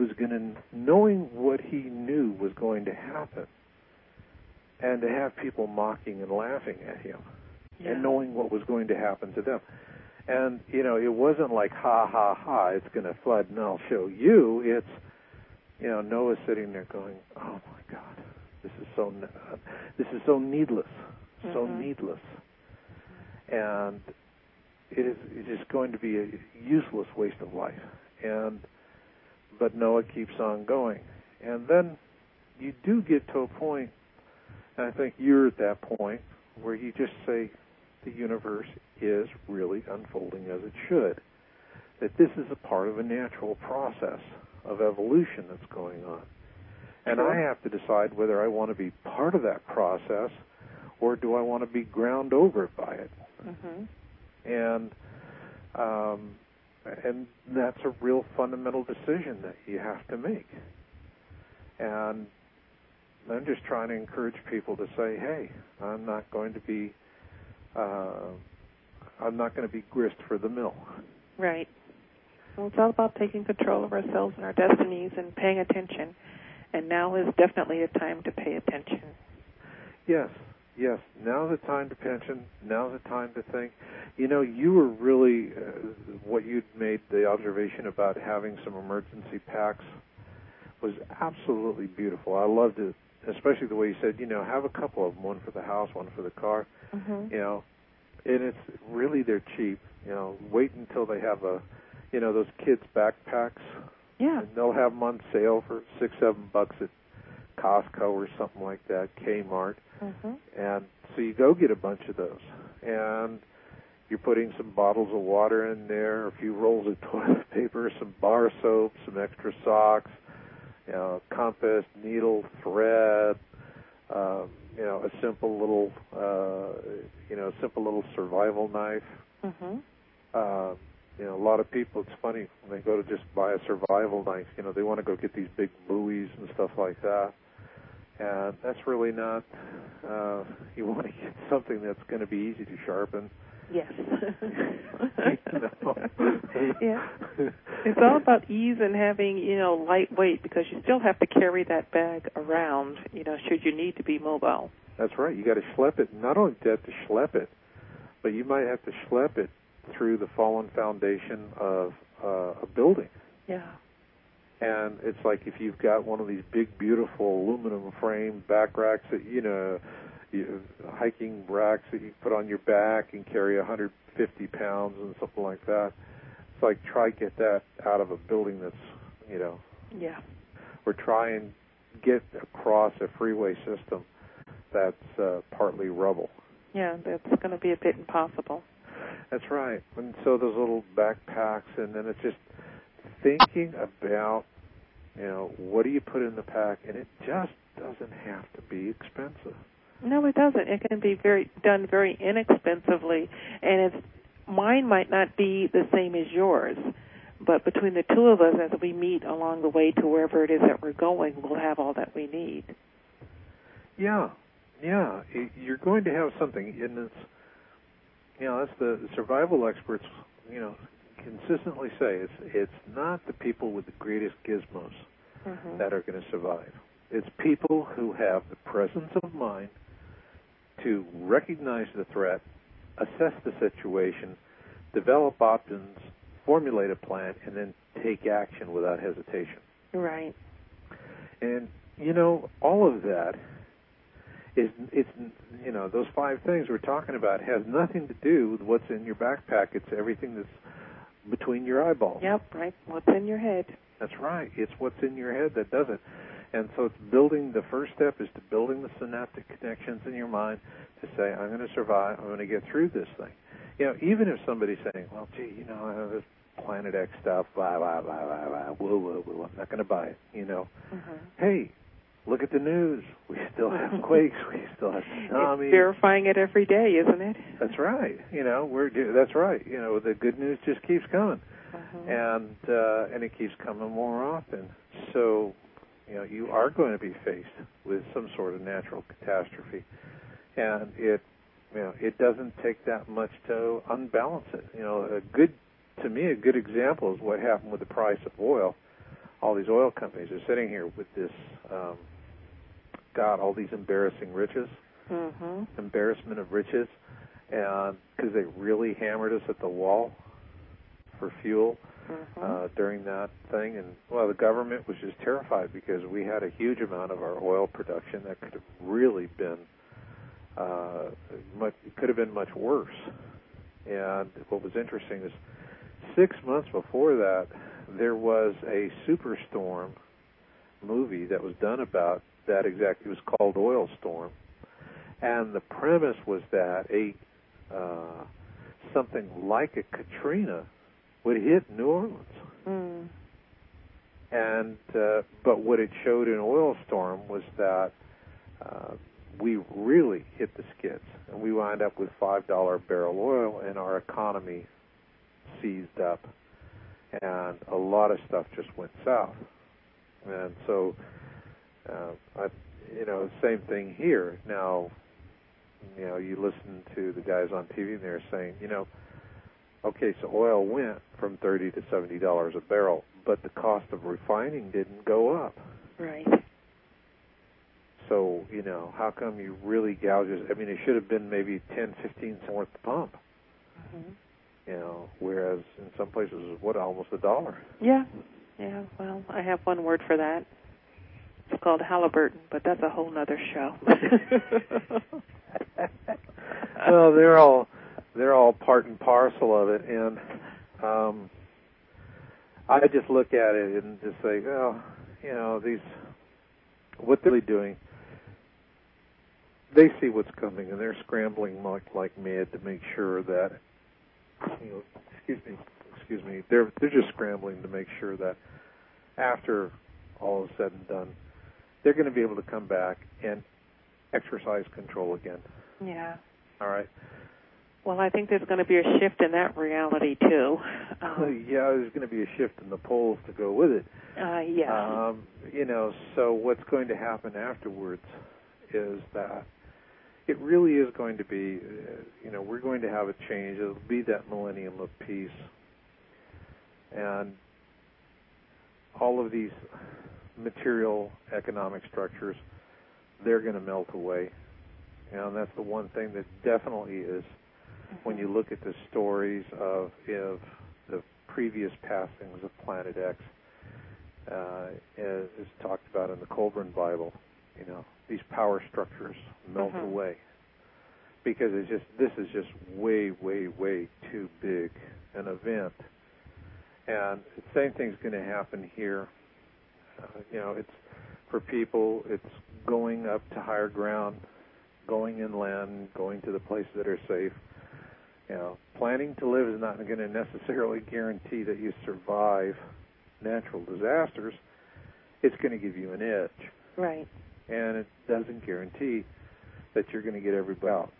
knew was going to happen, and to have people mocking and laughing at him, and knowing what was going to happen to them. And, it wasn't like, ha, ha, ha, it's going to flood and I'll show you. It's, Noah's sitting there going, oh, my God, this is so needless, so needless. And it's just going to be a useless waste of life. But Noah keeps on going. And then you do get to a point, and I think you're at that point, where you just say, the universe is really unfolding as it should. That this is a part of a natural process of evolution that's going on. And Sure. I have to decide whether I want to be part of that process, or do I want to be ground over by it. Mm-hmm. And that's a real fundamental decision that you have to make. And I'm just trying to encourage people to say, hey, I'm not going to be grist for the mill. Right. Well, it's all about taking control of ourselves and our destinies and paying attention. And now is definitely a time to pay attention. Yes. Now's the time to pension. Now's the time to think. You were really, what you'd made the observation about having some emergency packs was absolutely beautiful. I loved it, especially the way you said, have a couple of them, one for the house, one for the car. Mm-hmm. And it's really, they're cheap. Wait until they have those kids' backpacks. Yeah. And they'll have them on sale for $6-7 at Costco or something like that, Kmart. Mm-hmm. And so you go get a bunch of those. And you're putting some bottles of water in there, a few rolls of toilet paper, some bar soap, some extra socks, compass, needle, thread, a simple little survival knife. Mm-hmm. A lot of people, it's funny, when they go to just buy a survival knife, they want to go get these big buoys and stuff like that. And that's really not, you want to get something that's going to be easy to sharpen. Yes. You know? Yeah. It's all about ease and having, lightweight, because you still have to carry that bag around, should you need to be mobile. That's right. You got to schlep it. Not only do you have to schlep it, but you might have to schlep it through the fallen foundation of a building. Yeah. And it's like if you've got one of these big, beautiful aluminum frame back racks that, hiking racks that you put on your back and carry 150 pounds and something like that. It's like try to get that out of a building that's, Yeah. or try and get across a freeway system that's partly rubble. Yeah, that's going to be a bit impossible. That's right. And so those little backpacks, and then it's just thinking about, what do you put in the pack, and it just doesn't have to be expensive. No, it doesn't. It can be done very inexpensively, and mine might not be the same as yours, but between the two of us, as we meet along the way to wherever it is that we're going, we'll have all that we need. Yeah. You're going to have something, and it's, that's the survival experts, consistently say it's not the people with the greatest gizmos that are going to survive. It's people who have the presence of mind to recognize the threat, assess the situation, develop options, formulate a plan, and then take action without hesitation. Right. And, all of that it's those 5 things we're talking about has nothing to do with what's in your backpack. It's everything that's between your eyeballs. Yep, right. What's in your head. That's right. It's what's in your head that does it. And so it's the first step is to building the synaptic connections in your mind to say, I'm going to survive, I'm going to get through this thing. Even if somebody's saying, well, gee, this Planet X stuff, blah, blah, blah, blah, blah, whoa, whoa, whoa, I'm not going to buy it, Hey, look at the news. We still have quakes. We still have tsunamis. It's verifying it every day, isn't it? That's right. That's right. The good news just keeps coming, and it keeps coming more often. So, you are going to be faced with some sort of natural catastrophe, and it doesn't take that much to unbalance it. To me, a good example is what happened with the price of oil. All these oil companies are sitting here with this. All these embarrassing riches, embarrassment of riches, and because they really hammered us at the wall for fuel during that thing, and the government was just terrified because we had a huge amount of our oil production that could have really been much worse. And what was interesting is 6 months before that, there was a Superstorm movie that was done about that exactly. It was called Oil Storm, and the premise was that something like a Katrina would hit New Orleans. And but what it showed in Oil Storm was that we really hit the skids, and we wound up with $5 barrel oil, and our economy seized up, and a lot of stuff just went south. And so, same thing here. Now, you listen to the guys on TV, and they're saying, okay, so oil went from $30 to $70 a barrel, but the cost of refining didn't go up. Right. So, how come you really gouge it? I mean, it should have been maybe 10, 15 cents worth the pump. Whereas in some places, almost $1. Yeah. Yeah, well, I have one word for that. It's called Halliburton, but that's a whole nother show. Well, they're all part and parcel of it, and I just look at it and just say, what they're really doing, they see what's coming, and they're scrambling like mad to make sure that, excuse me, they're just scrambling to make sure that after all is said and done, they're going to be able to come back and exercise control again. Yeah. All right. Well, I think there's going to be a shift in that reality, too. Yeah, there's going to be a shift in the poles to go with it. Yes. So what's going to happen afterwards is that it really is going to be, we're going to have a change. It'll be that millennium of peace. And all of these material economic structures, they're going to melt away. And that's the one thing that definitely is, when you look at the stories of the previous passings of Planet X, as is talked about in the Colburn Bible, these power structures melt away, because this is just way, way, way too big an event. And the same thing's going to happen here. It's for people, it's going up to higher ground, going inland, going to the places that are safe. Planning to live is not going to necessarily guarantee that you survive natural disasters. It's going to give you an edge. Right. And it doesn't guarantee that you're going to get everybody out.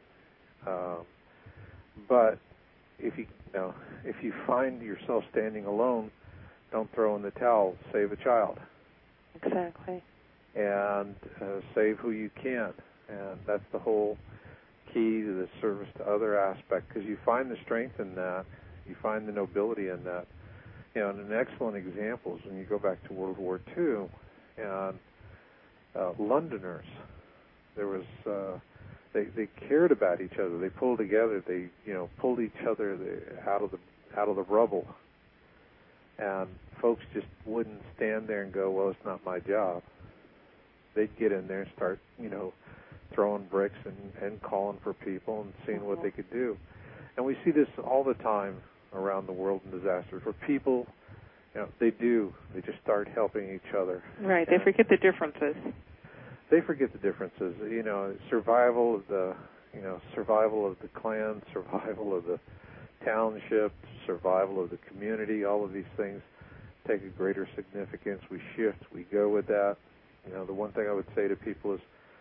But if you find yourself standing alone, don't throw in the towel. Save a child. Exactly. And save who you can. And that's the whole key to the service to other aspect, because you find the strength in that, you find the nobility in that. And an excellent example is when you go back to World War II and Londoners. There was they cared about each other. They pulled together. They pulled each other out of the rubble. And folks just wouldn't stand there and go, well, it's not my job. They'd get in there and start throwing bricks and calling for people and seeing what they could do. And we see this all the time around the world in disasters, where people, they just start helping each other. Right. They forget the differences. They forget the differences. Survival of the clan, survival of the township, survival of the community. All of these things take a greater significance. We shift. We go with that. The one thing I would say to people is,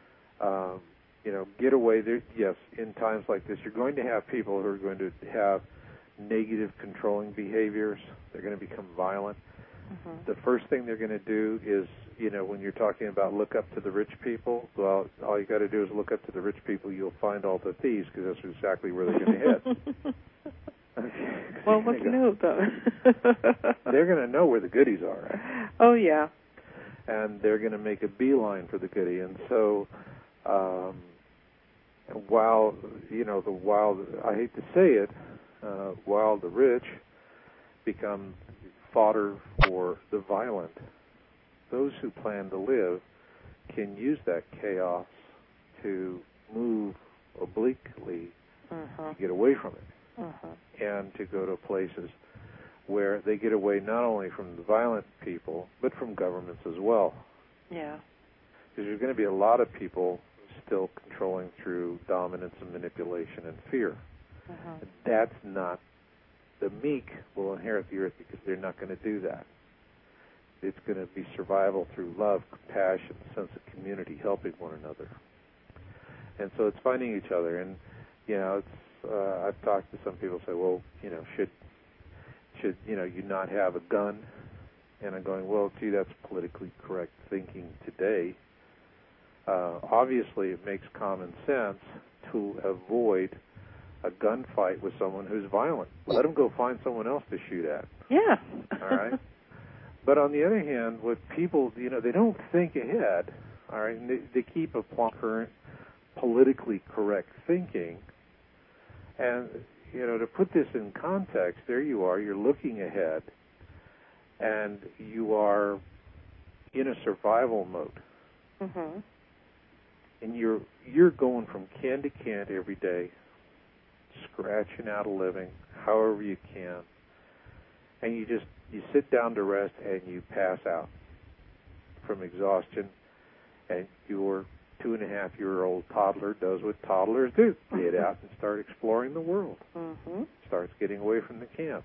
get away there. Yes, in times like this, you're going to have people who are going to have negative controlling behaviors. They're going to become violent. The first thing they're going to do is, when you're talking about look up to the rich people, well, all you got to do is look up to the rich people. You'll find all the thieves, because that's exactly where they're going to head. Well, what's new, though? They're going to know where the goodies are. Oh, yeah. And they're going to make a beeline for the goodie. And so, while I hate to say it, while the rich become fodder for the violent, those who plan to live can use that chaos to move obliquely, to get away from it, and to go to places where they get away not only from the violent people, but from governments as well. Yeah. Because there's going to be a lot of people still controlling through dominance and manipulation and fear. That's not, the meek will inherit the earth, because they're not going to do that. It's going to be survival through love, compassion, sense of community, helping one another. And so it's finding each other. And, I've talked to some people say, well, should you not have a gun? And I'm going, well, gee, that's politically correct thinking today. Obviously, it makes common sense to avoid a gunfight with someone who's violent. Let them go find someone else to shoot at. Yeah. All right? But on the other hand, what people, they don't think ahead. All right? And they keep applying current politically correct thinking. And, to put this in context, there you are, you're looking ahead, and you are in a survival mode. And you're going from can to can every day, scratching out a living however you can, and you sit down to rest and you pass out from exhaustion, and your 2.5-year-old toddler does what toddlers do: get out and start exploring the world. Starts getting away from the camp,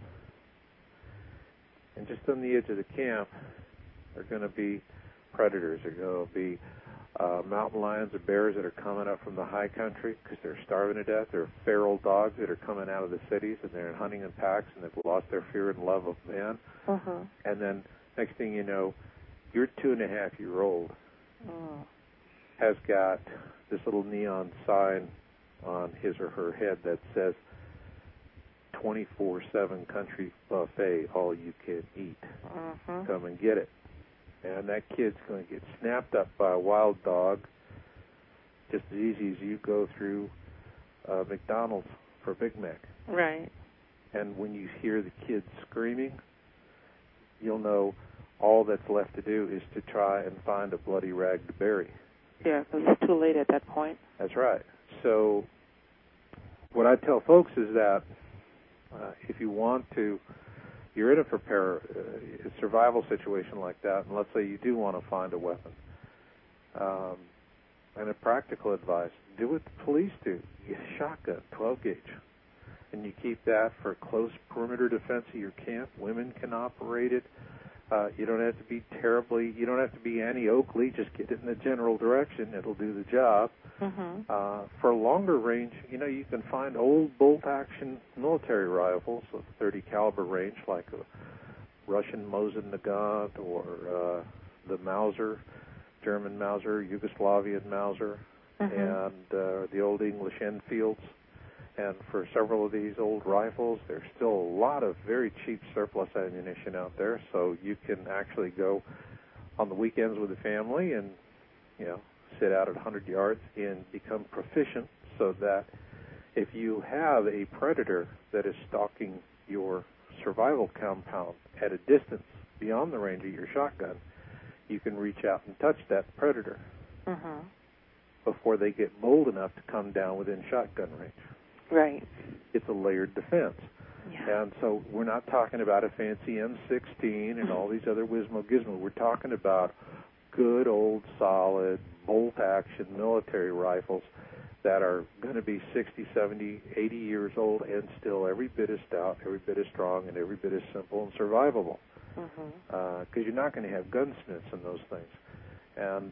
and just on the edge of the camp are going to be predators. Are going to be mountain lions or bears that are coming up from the high country because they're starving to death. There are feral dogs that are coming out of the cities, and they're hunting in packs, and they've lost their fear and love of man. And then next thing you know, your 2.5-year-old has got this little neon sign on his or her head that says 24/7 country buffet, all you can eat. Come and get it. And that kid's going to get snapped up by a wild dog just as easy as you go through McDonald's for a Big Mac. Right. And when you hear the kids screaming, you'll know all that's left to do is to try and find a bloody rag to bury. Yeah, because it's too late at that point. That's right. So what I tell folks is that if you want to, you're in a survival situation like that, and let's say you do want to find a weapon. And a practical advice, do what the police do. You get a shotgun, 12-gauge, and you keep that for close perimeter defense of your camp. Women can operate it. You don't have to be Annie Oakley. Just get it in the general direction. It'll do the job. For longer range, you can find old bolt-action military rifles of 30 caliber range, like a Russian Mosin Nagant or the Mauser, German Mauser, Yugoslavian Mauser, and the old English Enfields. And for several of these old rifles, there's still a lot of very cheap surplus ammunition out there, so you can actually go on the weekends with the family and, sit out at 100 yards and become proficient so that if you have a predator that is stalking your survival compound at a distance beyond the range of your shotgun, you can reach out and touch that predator before they get bold enough to come down within shotgun range. Right. It's a layered defense. Yeah. And so we're not talking about a fancy M16 and all these other whiz-mo-gizmo. We're talking about good, old, solid, bolt-action military rifles that are going to be 60, 70, 80 years old and still every bit as stout, every bit as strong, and every bit as simple and survivable. Because you're not going to have gunsmiths in those things. And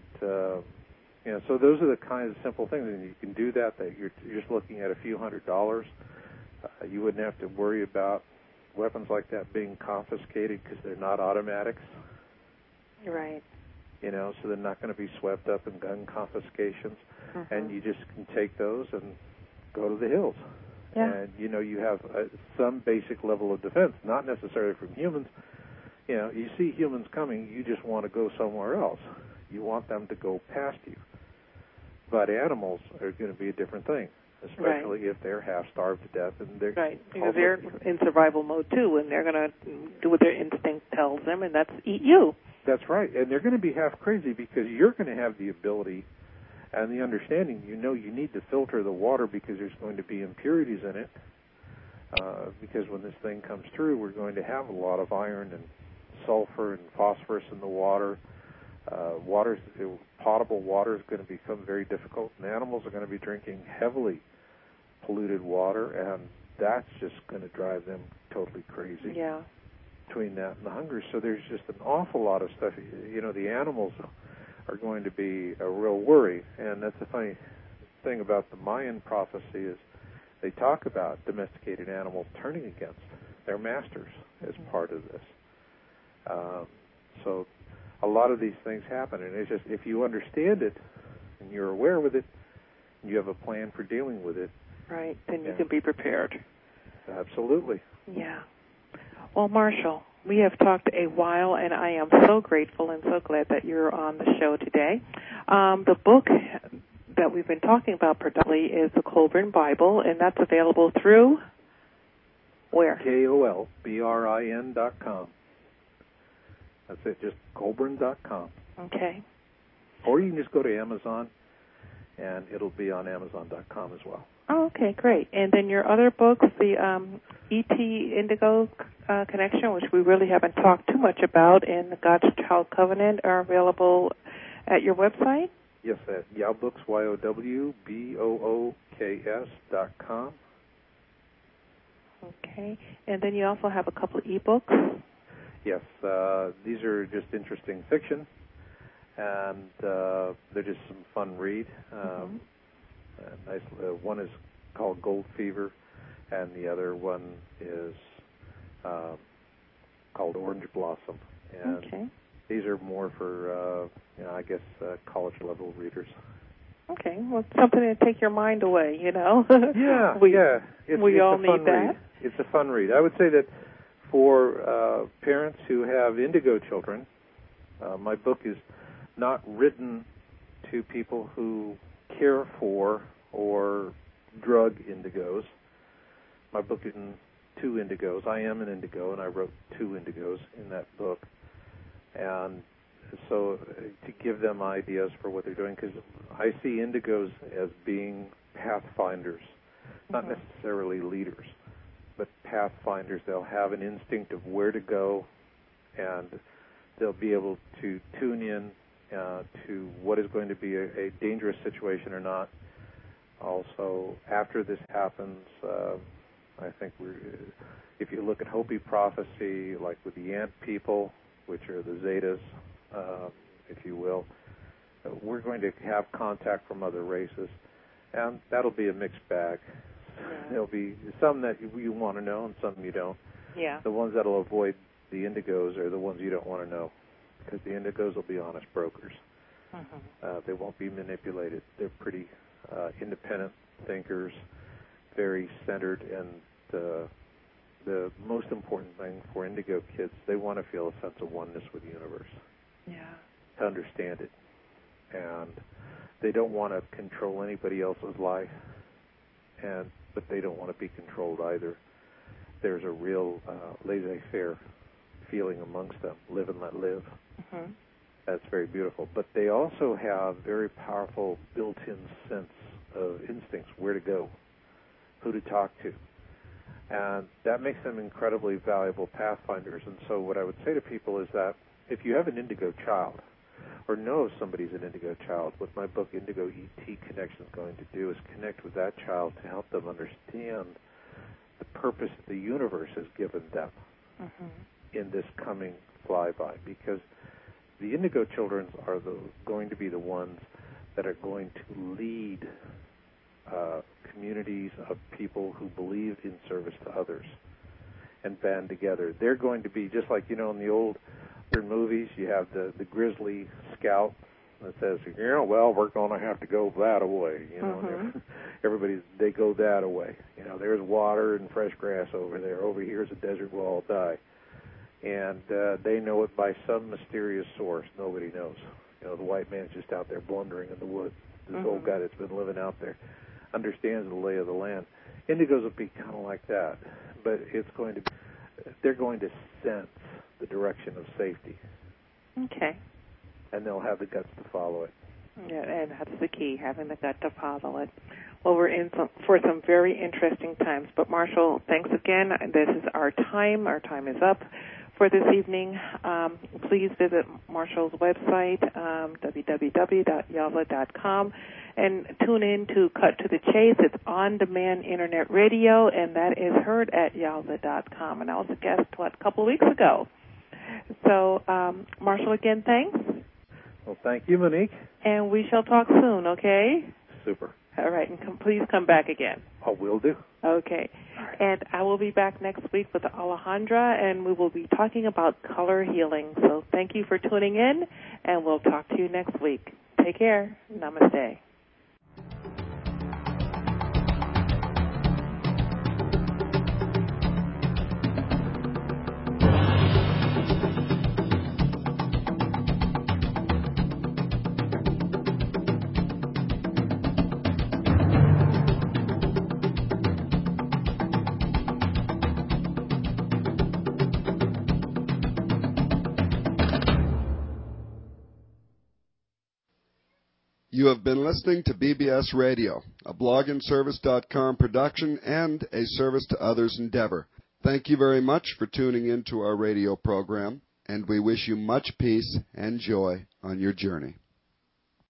so those are the kinds of simple things, and you can do that you're just looking at a few $100s. You wouldn't have to worry about weapons like that being confiscated because they're not automatics. Right. So they're not going to be swept up in gun confiscations. And you just can take those and go to the hills. Yeah. And, you have some basic level of defense, not necessarily from humans. You see humans coming, you just want to go somewhere else. You want them to go past you. But animals are going to be a different thing, especially if they're half starved to death. And they're because they're in survival mode, too, and they're going to do what their instinct tells them, and that's eat you. That's right. And they're going to be half crazy because you're going to have the ability and the understanding, you need to filter the water because there's going to be impurities in it. Because when this thing comes through, we're going to have a lot of iron and sulfur and phosphorus in the water. Potable water is going to become very difficult, and animals are going to be drinking heavily polluted water, and that's just going to drive them totally crazy. Yeah. Between that and the hunger, so there's just an awful lot of stuff. The animals are going to be a real worry, and that's the funny thing about the Mayan prophecy is they talk about domesticated animals turning against their masters as part of this. So a lot of these things happen, and it's just if you understand it and you're aware with it, and you have a plan for dealing with it, right, then you can be prepared. Absolutely. Yeah. Well, Marshall, we have talked a while, and I am so grateful and so glad that you're on the show today. The book that we've been talking about predominantly is the Kolbrin Bible, and that's available through where? KOLBRIN.com. That's it, just Kolbrin.com. Okay. Or you can just go to Amazon, and it'll be on Amazon.com as well. Oh, okay, great. And then your other books, the E.T. Indigo Connection, which we really haven't talked too much about, and the God's Child Covenant are available at your website? Yes, at Yowbooks, YOWBOOKS.com. Okay. And then you also have a couple of e-books? Yes. These are just interesting fiction. and they're just some fun read. Nice. One is called Gold Fever, and the other one is called Orange Blossom. And these are more for, I guess, college-level readers. Okay, well, something to take your mind away, Yeah, we all need that. Read. It's a fun read. I would say that for parents who have indigo children, my book is not written to people who care for or drug indigos. My book is in 2 indigos. I am an indigo, and I wrote 2 indigos in that book. And so to give them ideas for what they're doing, because I see indigos as being pathfinders, not necessarily leaders, but pathfinders. They'll have an instinct of where to go, and they'll be able to tune in to what is going to be a dangerous situation or not. Also, after this happens, I think if you look at Hopi prophecy, like with the ant people, which are the Zetas, if you will, we're going to have contact from other races, and that'll be a mixed bag. There'll be some that you want to know and some you don't. Yeah. The ones that'll avoid the indigos are the ones you don't want to know, because the indigos will be honest brokers. They won't be manipulated. They're pretty independent thinkers, very centered, and the most important thing for indigo kids, they want to feel a sense of oneness with the universe. Yeah. To understand it. And they don't want to control anybody else's life, but they don't want to be controlled either. There's a real laissez-faire feeling amongst them, live and let live. That's very beautiful. But they also have very powerful built-in sense of instincts, where to go, who to talk to. And that makes them incredibly valuable pathfinders. And so what I would say to people is that if you have an indigo child, or know if somebody's an indigo child, what my book, Indigo ET Connection, is going to do is connect with that child to help them understand the purpose the universe has given them in this coming flyby. Because the indigo children are going to be the ones that are going to lead communities of people who believe in service to others and band together. They're going to be just like, in the old movies, you have the grizzly scout that says, well, we're going to have to go that way. They go that way. There's water and fresh grass over there. Over here is a desert we'll all die. And they know it by some mysterious source. Nobody knows. The white man's just out there blundering in the woods. This old guy that's been living out there understands the lay of the land. Indigos will be kind of like that, but they're going to sense the direction of safety. Okay. And they'll have the guts to follow it. Yeah, and that's the key, having the gut to follow it. Well, we're in for some very interesting times. But, Marshall, thanks again. This is our time. Our time is up for this evening. Please visit Marshall's website, www.yalva.com, and tune in to Cut to the Chase. It's on-demand internet radio, and that is heard at yalva.com. And I was a guest, a couple of weeks ago. So, Marshall, again, thanks. Well, thank you, Monique. And we shall talk soon, okay? Super. All right, and please come back again. I will do. Okay. Right. And I will be back next week with Alejandra, and we will be talking about color healing. So thank you for tuning in, and we'll talk to you next week. Take care. Namaste. You have been listening to BBS Radio, a blogandservice.com production and a service to others endeavor. Thank you very much for tuning in to our radio program, and we wish you much peace and joy on your journey.